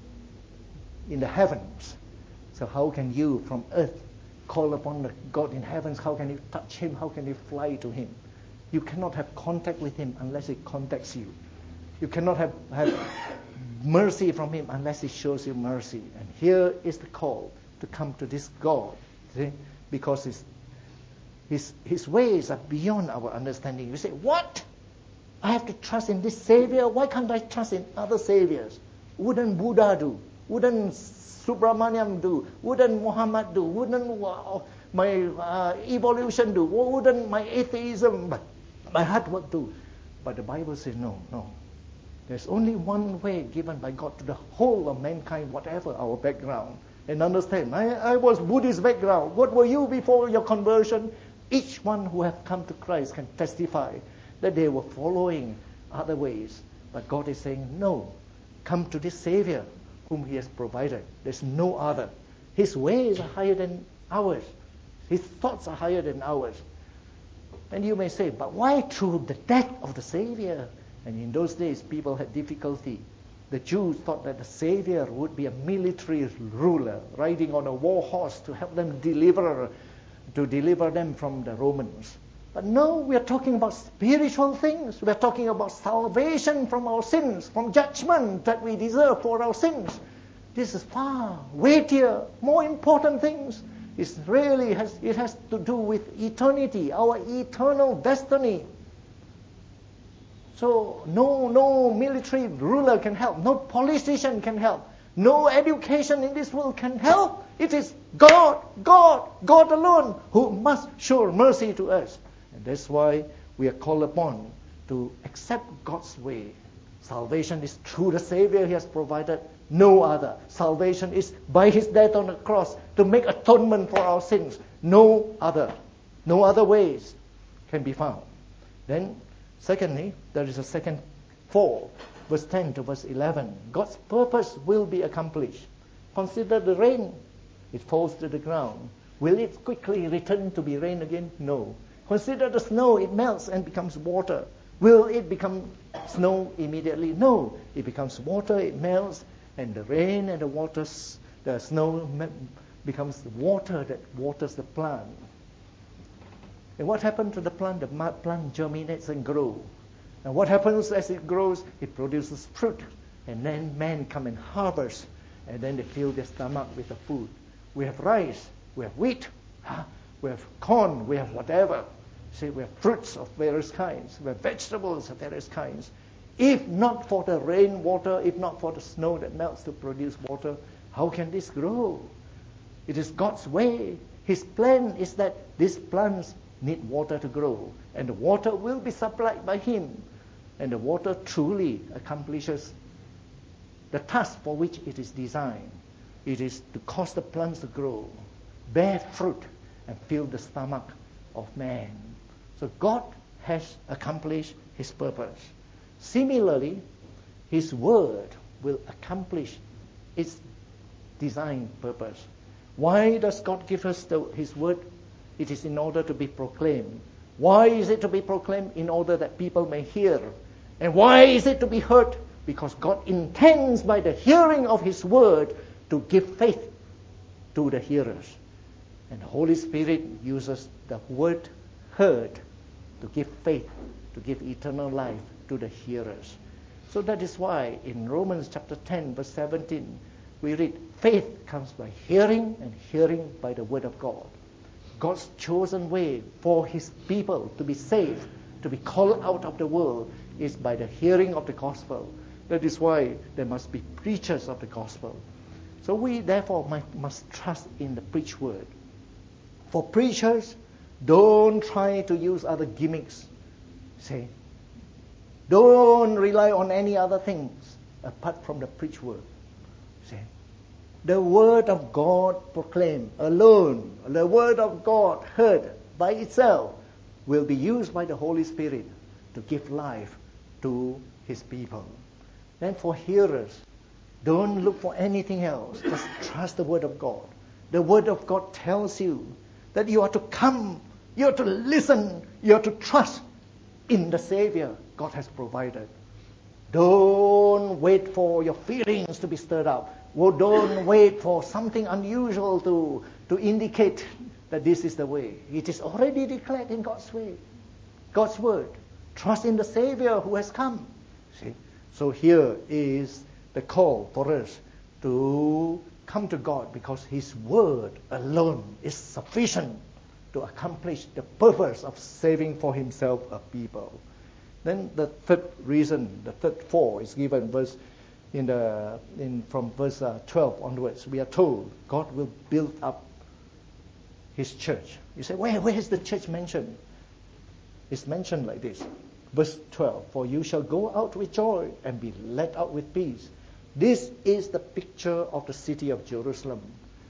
in the heavens. So how can you from earth call upon the God in heavens? How can you touch him? How can you fly to him? You cannot have contact with him unless he contacts you. You cannot have, have mercy from him unless he shows you mercy. And here is the call to come to this God. See? Because his, his, his ways are beyond our understanding. You say, what? I have to trust in this Savior? Why can't I trust in other Saviors? Wouldn't Buddha do? Wouldn't Subramaniam do? Wouldn't Muhammad do? Wouldn't wow, my uh, evolution do? Wouldn't my atheism, my hard work do? But the Bible says, no, no. There's only one way given by God to the whole of mankind, whatever our background. and understand. I, I was Buddhist background. What were you before your conversion? Each one who have come to Christ can testify that they were following other ways. But God is saying, no, come to this Savior whom He has provided. There's no other. His ways are higher than ours. His thoughts are higher than ours. And you may say, but why through the death of the Savior? And in those days, people had difficulty. The Jews thought that the Savior would be a military ruler riding on a war horse to help them deliver, to deliver them from the Romans. But no, we are talking about spiritual things. We are talking about salvation from our sins, from judgment that we deserve for our sins. This is far weightier, more important things. It really has, it has to do with eternity, our eternal destiny. So no, no military ruler can help. No politician can help. No education in this world can help. It is God, God, God alone who must show mercy to us. And that's why we are called upon to accept God's way. Salvation is through the Savior He has provided, no other. Salvation is by His death on the cross to make atonement for our sins. No other. No other ways can be found. Then, secondly, there is a second fall, verse ten to verse eleven. God's purpose will be accomplished. Consider the rain. It falls to the ground. Will it quickly return to be rain again? No. Consider the snow. It melts and becomes water. Will it become snow immediately? No. It becomes water, it melts, and the rain and the waters, the snow becomes the water that waters the plant. And what happens to the plant? The plant germinates and grows. And what happens as it grows? It produces fruit. And then men come and harvest. And then they fill their stomach with the food. We have rice, we have wheat, huh? We have corn, we have whatever. See, we have fruits of various kinds. We have vegetables of various kinds. If not for the rainwater, if not for the snow that melts to produce water, how can this grow? It is God's way. His plan is that these plants need water to grow. And the water will be supplied by Him. And the water truly accomplishes the task for which it is designed. It is to cause the plants to grow, bear fruit, and fill the stomach of man. So God has accomplished His purpose. Similarly, His word will accomplish its designed purpose. Why does God give us the, His word? It is in order to be proclaimed. Why is it to be proclaimed? In order that people may hear. And why is it to be heard? Because God intends by the hearing of His word to give faith to the hearers. And the Holy Spirit uses the word heard to give faith, to give eternal life to the hearers. So that is why in Romans chapter ten, verse seventeen, we read, faith comes by hearing, and hearing by the word of God. God's chosen way for His people to be saved, to be called out of the world, is by the hearing of the gospel. That is why there must be preachers of the gospel. So we therefore might, must trust in the preached word. For preachers, don't try to use other gimmicks. Say, don't rely on any other things apart from the preached word. Say, the word of God proclaimed alone, the word of God heard by itself will be used by the Holy Spirit to give life to His people. Then for hearers, don't look for anything else. Just trust the word of God. The word of God tells you that you are to come, you are to listen, you are to trust in the Savior God has provided. Don't wait for your feelings to be stirred up. Well, don't wait for something unusual to, to indicate that this is the way. It is already declared in God's way, God's word. Trust in the Savior who has come. See? So here is the call for us to come to God, because His word alone is sufficient to accomplish the purpose of saving for Himself a people. Then the third reason, the third fall is given verse in the in from verse uh, twelve onwards. We are told God will build up His church. You say, where where is the church mentioned? It's mentioned like this. Verse twelve, for you shall go out with joy and be led out with peace. This is the picture of the city of Jerusalem.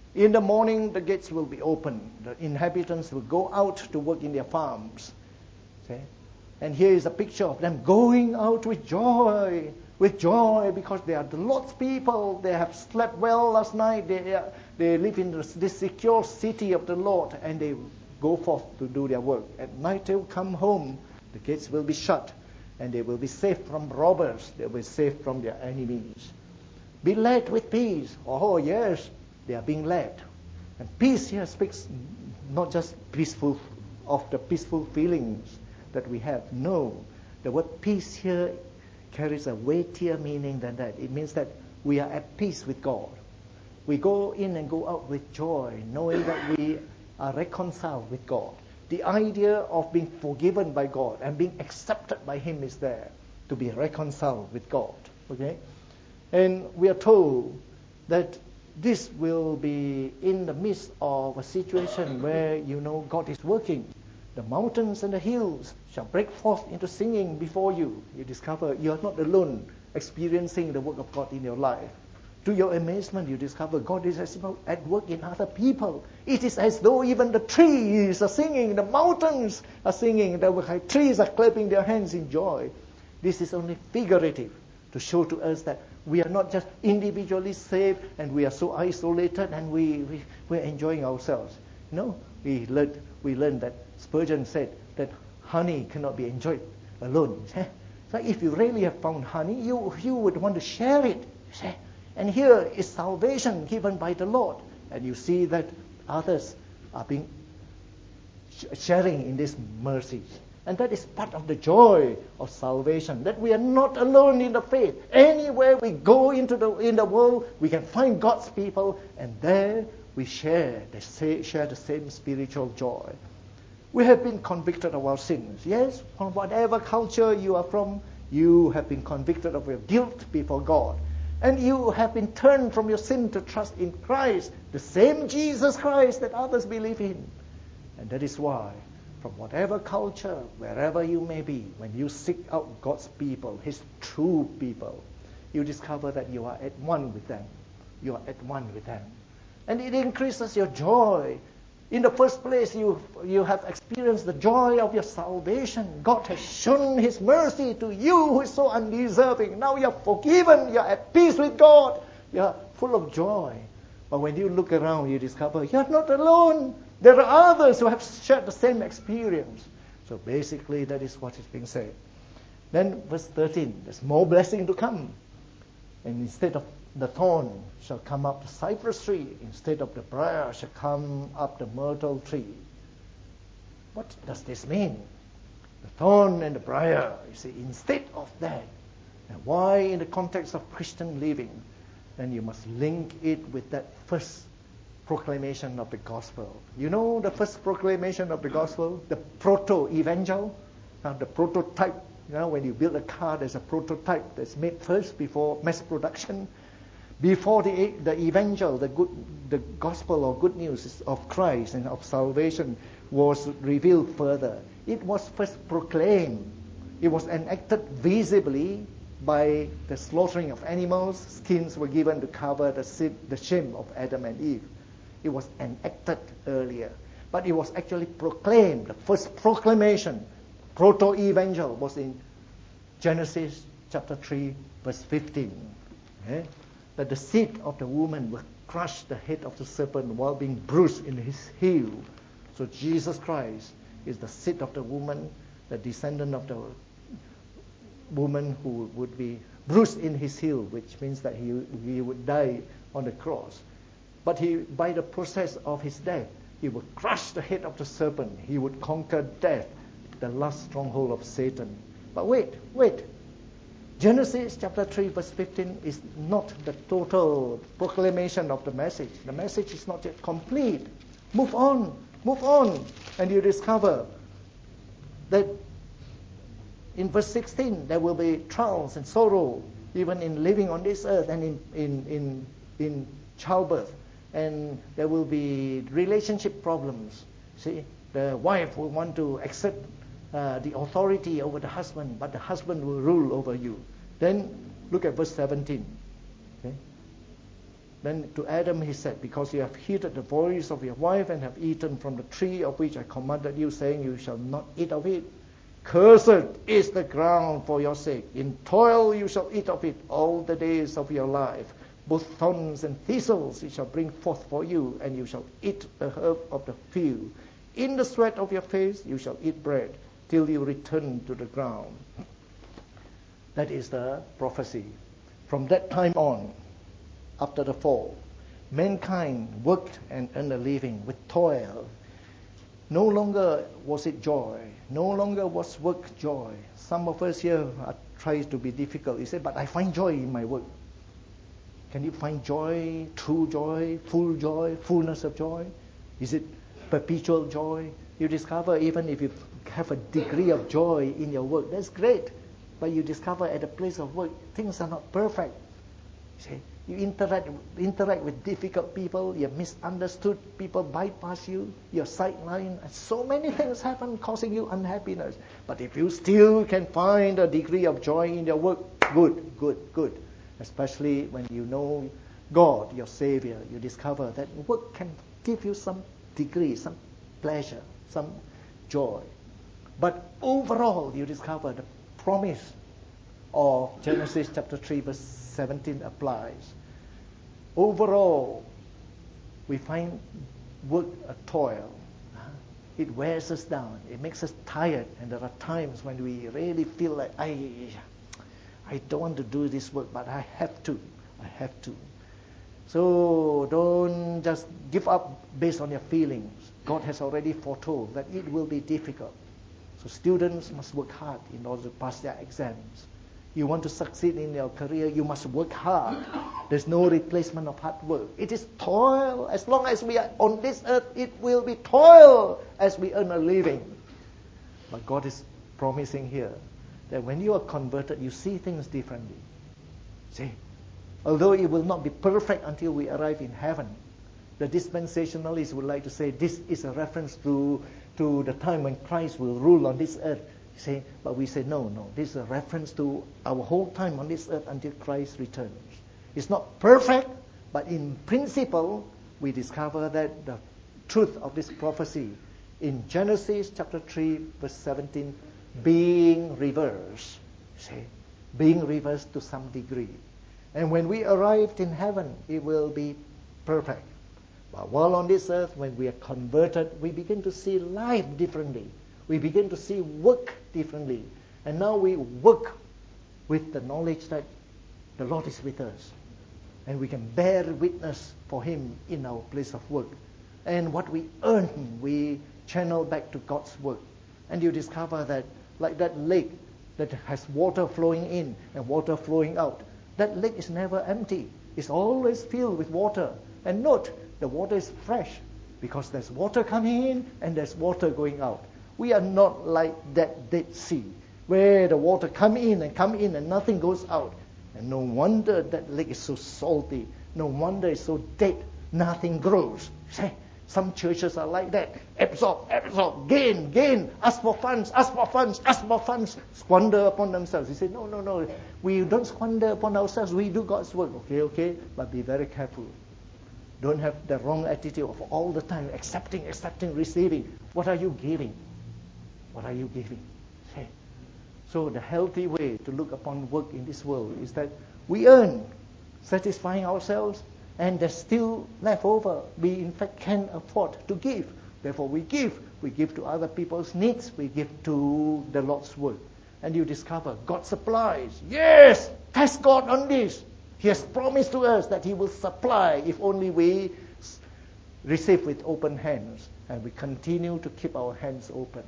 In the morning, the gates will be open. The inhabitants will go out to work in their farms. See? And here is a picture of them going out with joy, with joy, because they are the Lord's people. They have slept well last night. They, are, they live in this, this secure city of the Lord, and they go forth to do their work. At night they will come home. The gates will be shut, and they will be safe from robbers. They will be safe from their enemies. Be led with peace. Oh, yes, they are being led. And peace here speaks not just peaceful of the peaceful feelings that we have. No, the word peace here carries a weightier meaning than that. It means that we are at peace with God. We go in and go out with joy, knowing that we are reconciled with God. The idea of being forgiven by God and being accepted by Him is there, to be reconciled with God. Okay? And we are told that this will be in the midst of a situation where you know God is working. The mountains and the hills shall break forth into singing before you. You discover you are not alone experiencing the work of God in your life. To your amazement, you discover God is at work in other people. It is as though even the trees are singing, the mountains are singing, the trees are clapping their hands in joy. This is only figurative to show to us that we are not just individually saved and we are so isolated and we, we, we're enjoying ourselves. No, we learned, we learned that Spurgeon said that honey cannot be enjoyed alone. So if you really have found honey, you, you would want to share it. And here is salvation given by the Lord. And you see that others are being sharing in these mercies. And that is part of the joy of salvation, that we are not alone in the faith. Anywhere we go into the in the world, we can find God's people, and there we share the, share the same spiritual joy. We have been convicted of our sins. Yes, from whatever culture you are from, you have been convicted of your guilt before God. And you have been turned from your sin to trust in Christ, the same Jesus Christ that others believe in. And that is why, from whatever culture, wherever you may be, when you seek out God's people, His true people, you discover that you are at one with them. You are at one with them. And it increases your joy. In the first place, you, you have experienced the joy of your salvation. God has shown His mercy to you who is so undeserving. Now you are forgiven. You are at peace with God. You are full of joy. But when you look around, you discover you are not alone. There are others who have shared the same experience. So basically, that is what is being said. Then verse thirteen, there's more blessing to come. And instead of the thorn shall come up the cypress tree, instead of the briar shall come up the myrtle tree. What does this mean? The thorn and the briar, you see, instead of that. And why in the context of Christian living? Then you must link it with that first proclamation of the gospel. You know the first proclamation of the gospel? The proto-evangel, uh, the prototype. You know, when you build a car, there's a prototype that's made first before mass production. Before the the evangel, the good, the gospel or good news of Christ and of salvation was revealed further. It was first proclaimed. It was enacted visibly by the slaughtering of animals. Skins were given to cover the sin, the shame of Adam and Eve. It was enacted earlier, but it was actually proclaimed. The first proclamation, proto-evangel, was in Genesis chapter three, verse fifteen. Okay? That the seed of the woman will crush the head of the serpent while being bruised in his heel. So Jesus Christ is the seed of the woman, the descendant of the woman who would be bruised in his heel, which means that he, he would die on the cross. But he, by the process of his death, he would crush the head of the serpent. He would conquer death, the last stronghold of Satan. But wait, wait. Genesis chapter three verse fifteen is not the total proclamation of the message. The message is not yet complete. Move on, move on. And you discover that in verse sixteen there will be trials and sorrow, even in living on this earth and in, in, in, in childbirth. And there will be relationship problems. See, the wife will want to accept Uh, the authority over the husband, but the husband will rule over you. Then look at verse seventeen. Okay? Then to Adam he said, because you have heeded the voice of your wife and have eaten from the tree of which I commanded you, saying, you shall not eat of it. Cursed is the ground for your sake. In toil you shall eat of it all the days of your life. Both thorns and thistles it shall bring forth for you, and you shall eat the herb of the field. In the sweat of your face you shall eat bread, till you return to the ground. That is the prophecy. From that time on, after the fall, mankind worked and earned a living with toil. No longer was it joy. No longer was work joy. Some of us here are trying to be difficult. You say, but I find joy in my work. Can you find joy, true joy, full joy, fullness of joy? Is it perpetual joy? You discover even if you have a degree of joy in your work, that's great. But you discover at the place of work, things are not perfect. You see, you interact, interact with difficult people, you're misunderstood, people bypass you, you're sidelined, and so many things happen causing you unhappiness. But if you still can find a degree of joy in your work, good, good, good. Especially when you know God, your Savior, you discover that work can give you some degree, some pleasure, some joy. But overall, you discover the promise of Genesis chapter three, verse seventeen applies. Overall, we find work a toil. It wears us down. It makes us tired. And there are times when we really feel like, I, I don't want to do this work, but I have to. I have to. So don't just give up based on your feelings. God has already foretold that it will be difficult. So students must work hard in order to pass their exams. You want to succeed in your career, you must work hard. There's no replacement of hard work. It is toil. As long as we are on this earth, it will be toil as we earn a living. But God is promising here that when you are converted, you see things differently. See, although it will not be perfect until we arrive in heaven, the dispensationalists would like to say this is a reference to, to the time when Christ will rule on this earth. Say, but we say, no, no, this is a reference to our whole time on this earth until Christ returns. It's not perfect, but in principle, we discover that the truth of this prophecy in Genesis chapter three, verse seventeen, being reversed. See, being reversed to some degree. And when we arrived in heaven, it will be perfect. But while on this earth, when we are converted, we begin to see life differently. We begin to see work differently. And now we work with the knowledge that the Lord is with us. And we can bear witness for Him in our place of work. And what we earn, we channel back to God's work. And you discover that, like that lake that has water flowing in and water flowing out, that lake is never empty. It's always filled with water. And note, the water is fresh because there's water coming in and there's water going out. We are not like that Dead Sea, where the water come in and come in and nothing goes out. And no wonder that lake is so salty. No wonder it's so dead. Nothing grows. See, some churches are like that. Absorb, absorb, gain, gain. Ask for funds, ask for funds, ask for funds. Squander upon themselves. He said, no, no, no. We don't squander upon ourselves. We do God's work. Okay, okay. But be very careful. Don't have the wrong attitude of all the time accepting, accepting, receiving. What are you giving? What are you giving? See? So the healthy way to look upon work in this world is that we earn, satisfying ourselves, and there's still left over. We in fact can afford to give. Therefore we give. We give to other people's needs. We give to the Lord's work. And you discover God supplies. Yes! Thank God on this. He has promised to us that He will supply if only we receive with open hands. And we continue to keep our hands open.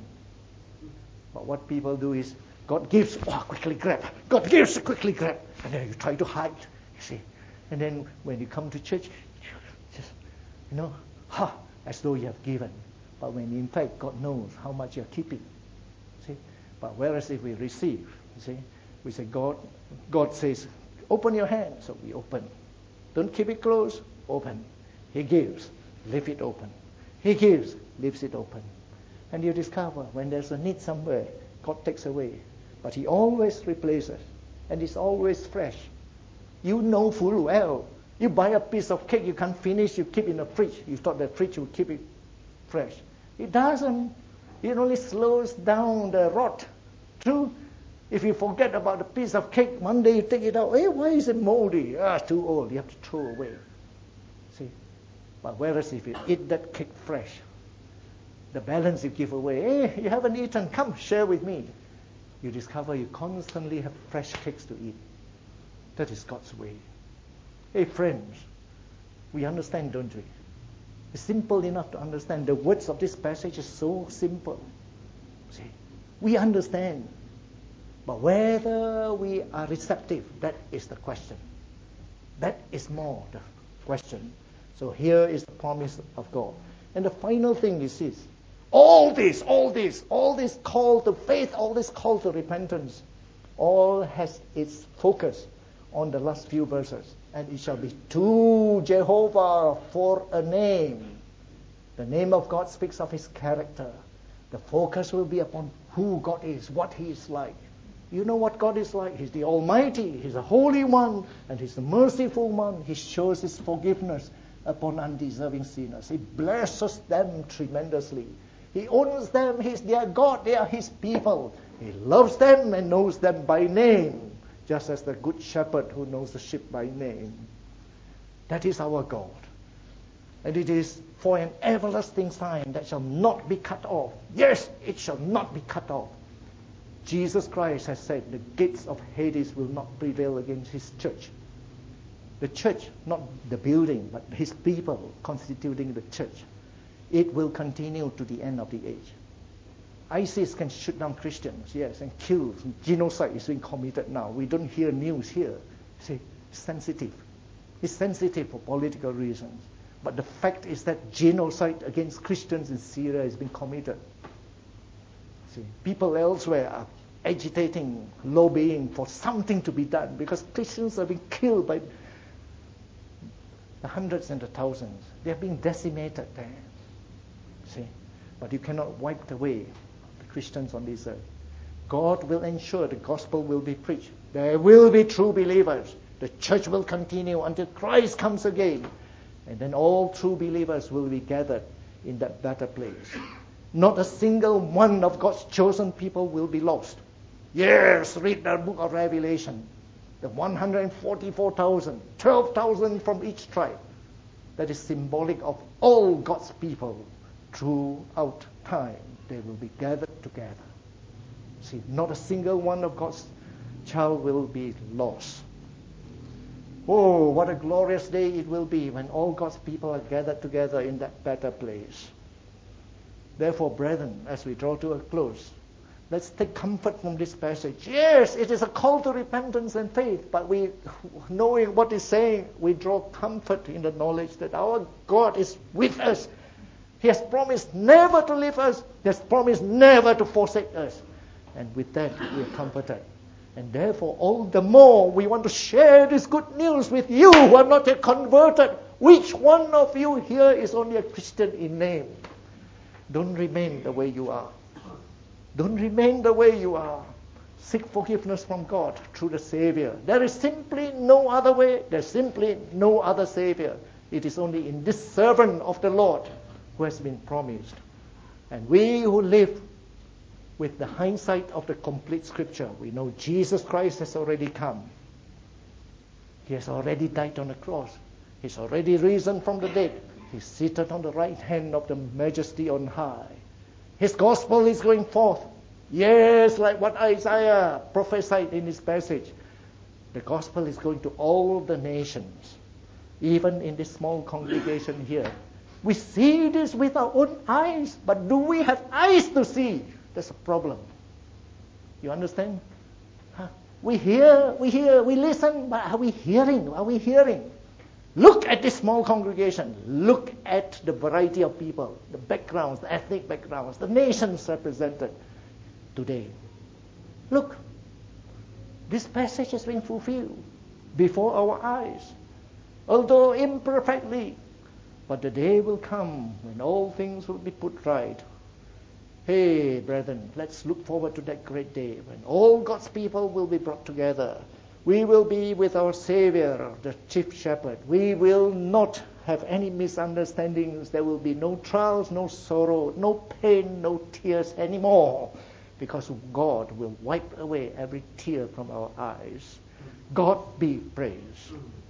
But what people do is, God gives, oh, quickly grab. God gives, quickly grab. And then you try to hide, you see. And then when you come to church, just, you know, ha, as though you have given. But when in fact God knows how much you're keeping. See? But whereas if we receive, you see, we say, God, God says, open your hand. So we open. Don't keep it closed, open. He gives, leave it open. He gives, leaves it open. And you discover when there's a need somewhere, God takes away. But He always replaces. And it's always fresh. You know full well. You buy a piece of cake, you can't finish, you keep in the fridge. You thought the fridge will keep it fresh. It doesn't. It only slows down the rot. True? If you forget about the piece of cake, one day you take it out. Hey, why is it moldy? Ah, too old. You have to throw away. See? But whereas if you eat that cake fresh, the balance you give away, hey, you haven't eaten, come share with me. You discover you constantly have fresh cakes to eat. That is God's way. Hey friends, we understand, don't we? It's simple enough to understand. The words of this passage is so simple. See, we understand. But whether we are receptive, that is the question. That is more the question. So here is the promise of God. And the final thing is this. All this, all this, all this call to faith, all this call to repentance, all has its focus on the last few verses. And it shall be to Jehovah for a name. The name of God speaks of His character. The focus will be upon who God is, what He is like. You know what God is like? He's the Almighty, He's the Holy One, and He's the Merciful One. He shows His forgiveness upon undeserving sinners. He blesses them tremendously. He owns them. He's their God. They are His people. He loves them and knows them by name, just as the good shepherd who knows the sheep by name. That is our God. And it is for an everlasting sign that shall not be cut off. Yes, it shall not be cut off. Jesus Christ has said the gates of Hades will not prevail against His church. The church, not the building, but His people constituting the church. It will continue to the end of the age. ISIS can shoot down Christians, yes, and kill. Genocide is being committed now. We don't hear news here. See, it's sensitive. It's sensitive for political reasons. But the fact is that genocide against Christians in Syria is being committed. See, people elsewhere are agitating, lobbying for something to be done because Christians are being killed by the hundreds and the thousands. They are being decimated there. See, but you cannot wipe away the Christians on this earth. God will ensure the gospel will be preached. There will be true believers. The church will continue until Christ comes again. And then all true believers will be gathered in that better place. Not a single one of God's chosen people will be lost. Yes, read the book of Revelation. The one hundred forty-four thousand, twelve thousand from each tribe. That is symbolic of all God's people throughout time. They will be gathered together. See, not a single one of God's child will be lost. Oh, what a glorious day it will be when all God's people are gathered together in that better place. Therefore, brethren, as we draw to a close, let's take comfort from this passage. Yes, it is a call to repentance and faith, but we, knowing what it's saying, we draw comfort in the knowledge that our God is with us. He has promised never to leave us. He has promised never to forsake us. And with that, we are comforted. And therefore, all the more, we want to share this good news with you who are not yet converted. Which one of you here is only a Christian in name? Don't remain the way you are. Don't remain the way you are. Seek forgiveness from God through the Savior. There is simply no other way. There's simply no other Savior. It is only in this servant of the Lord who has been promised. And we who live with the hindsight of the complete Scripture, we know Jesus Christ has already come. He has already died on the cross. He's already risen from the dead. He's seated on the right hand of the Majesty on high. His gospel is going forth. Yes, like what Isaiah prophesied in his passage. The gospel is going to all the nations, even in this small congregation here. We see this with our own eyes, but do we have eyes to see? That's a problem. You understand? Huh? We hear, we hear, we listen, but are we hearing? Are we hearing? Look at this small congregation. Look at the variety of people, the backgrounds, the ethnic backgrounds, the nations represented today. Look, this passage has been fulfilled before our eyes, although imperfectly. But the day will come when all things will be put right. Hey, brethren, let's look forward to that great day when all God's people will be brought together. We will be with our Savior, the chief shepherd. We will not have any misunderstandings. There will be no trials, no sorrow, no pain, no tears anymore, because God will wipe away every tear from our eyes. God be praised.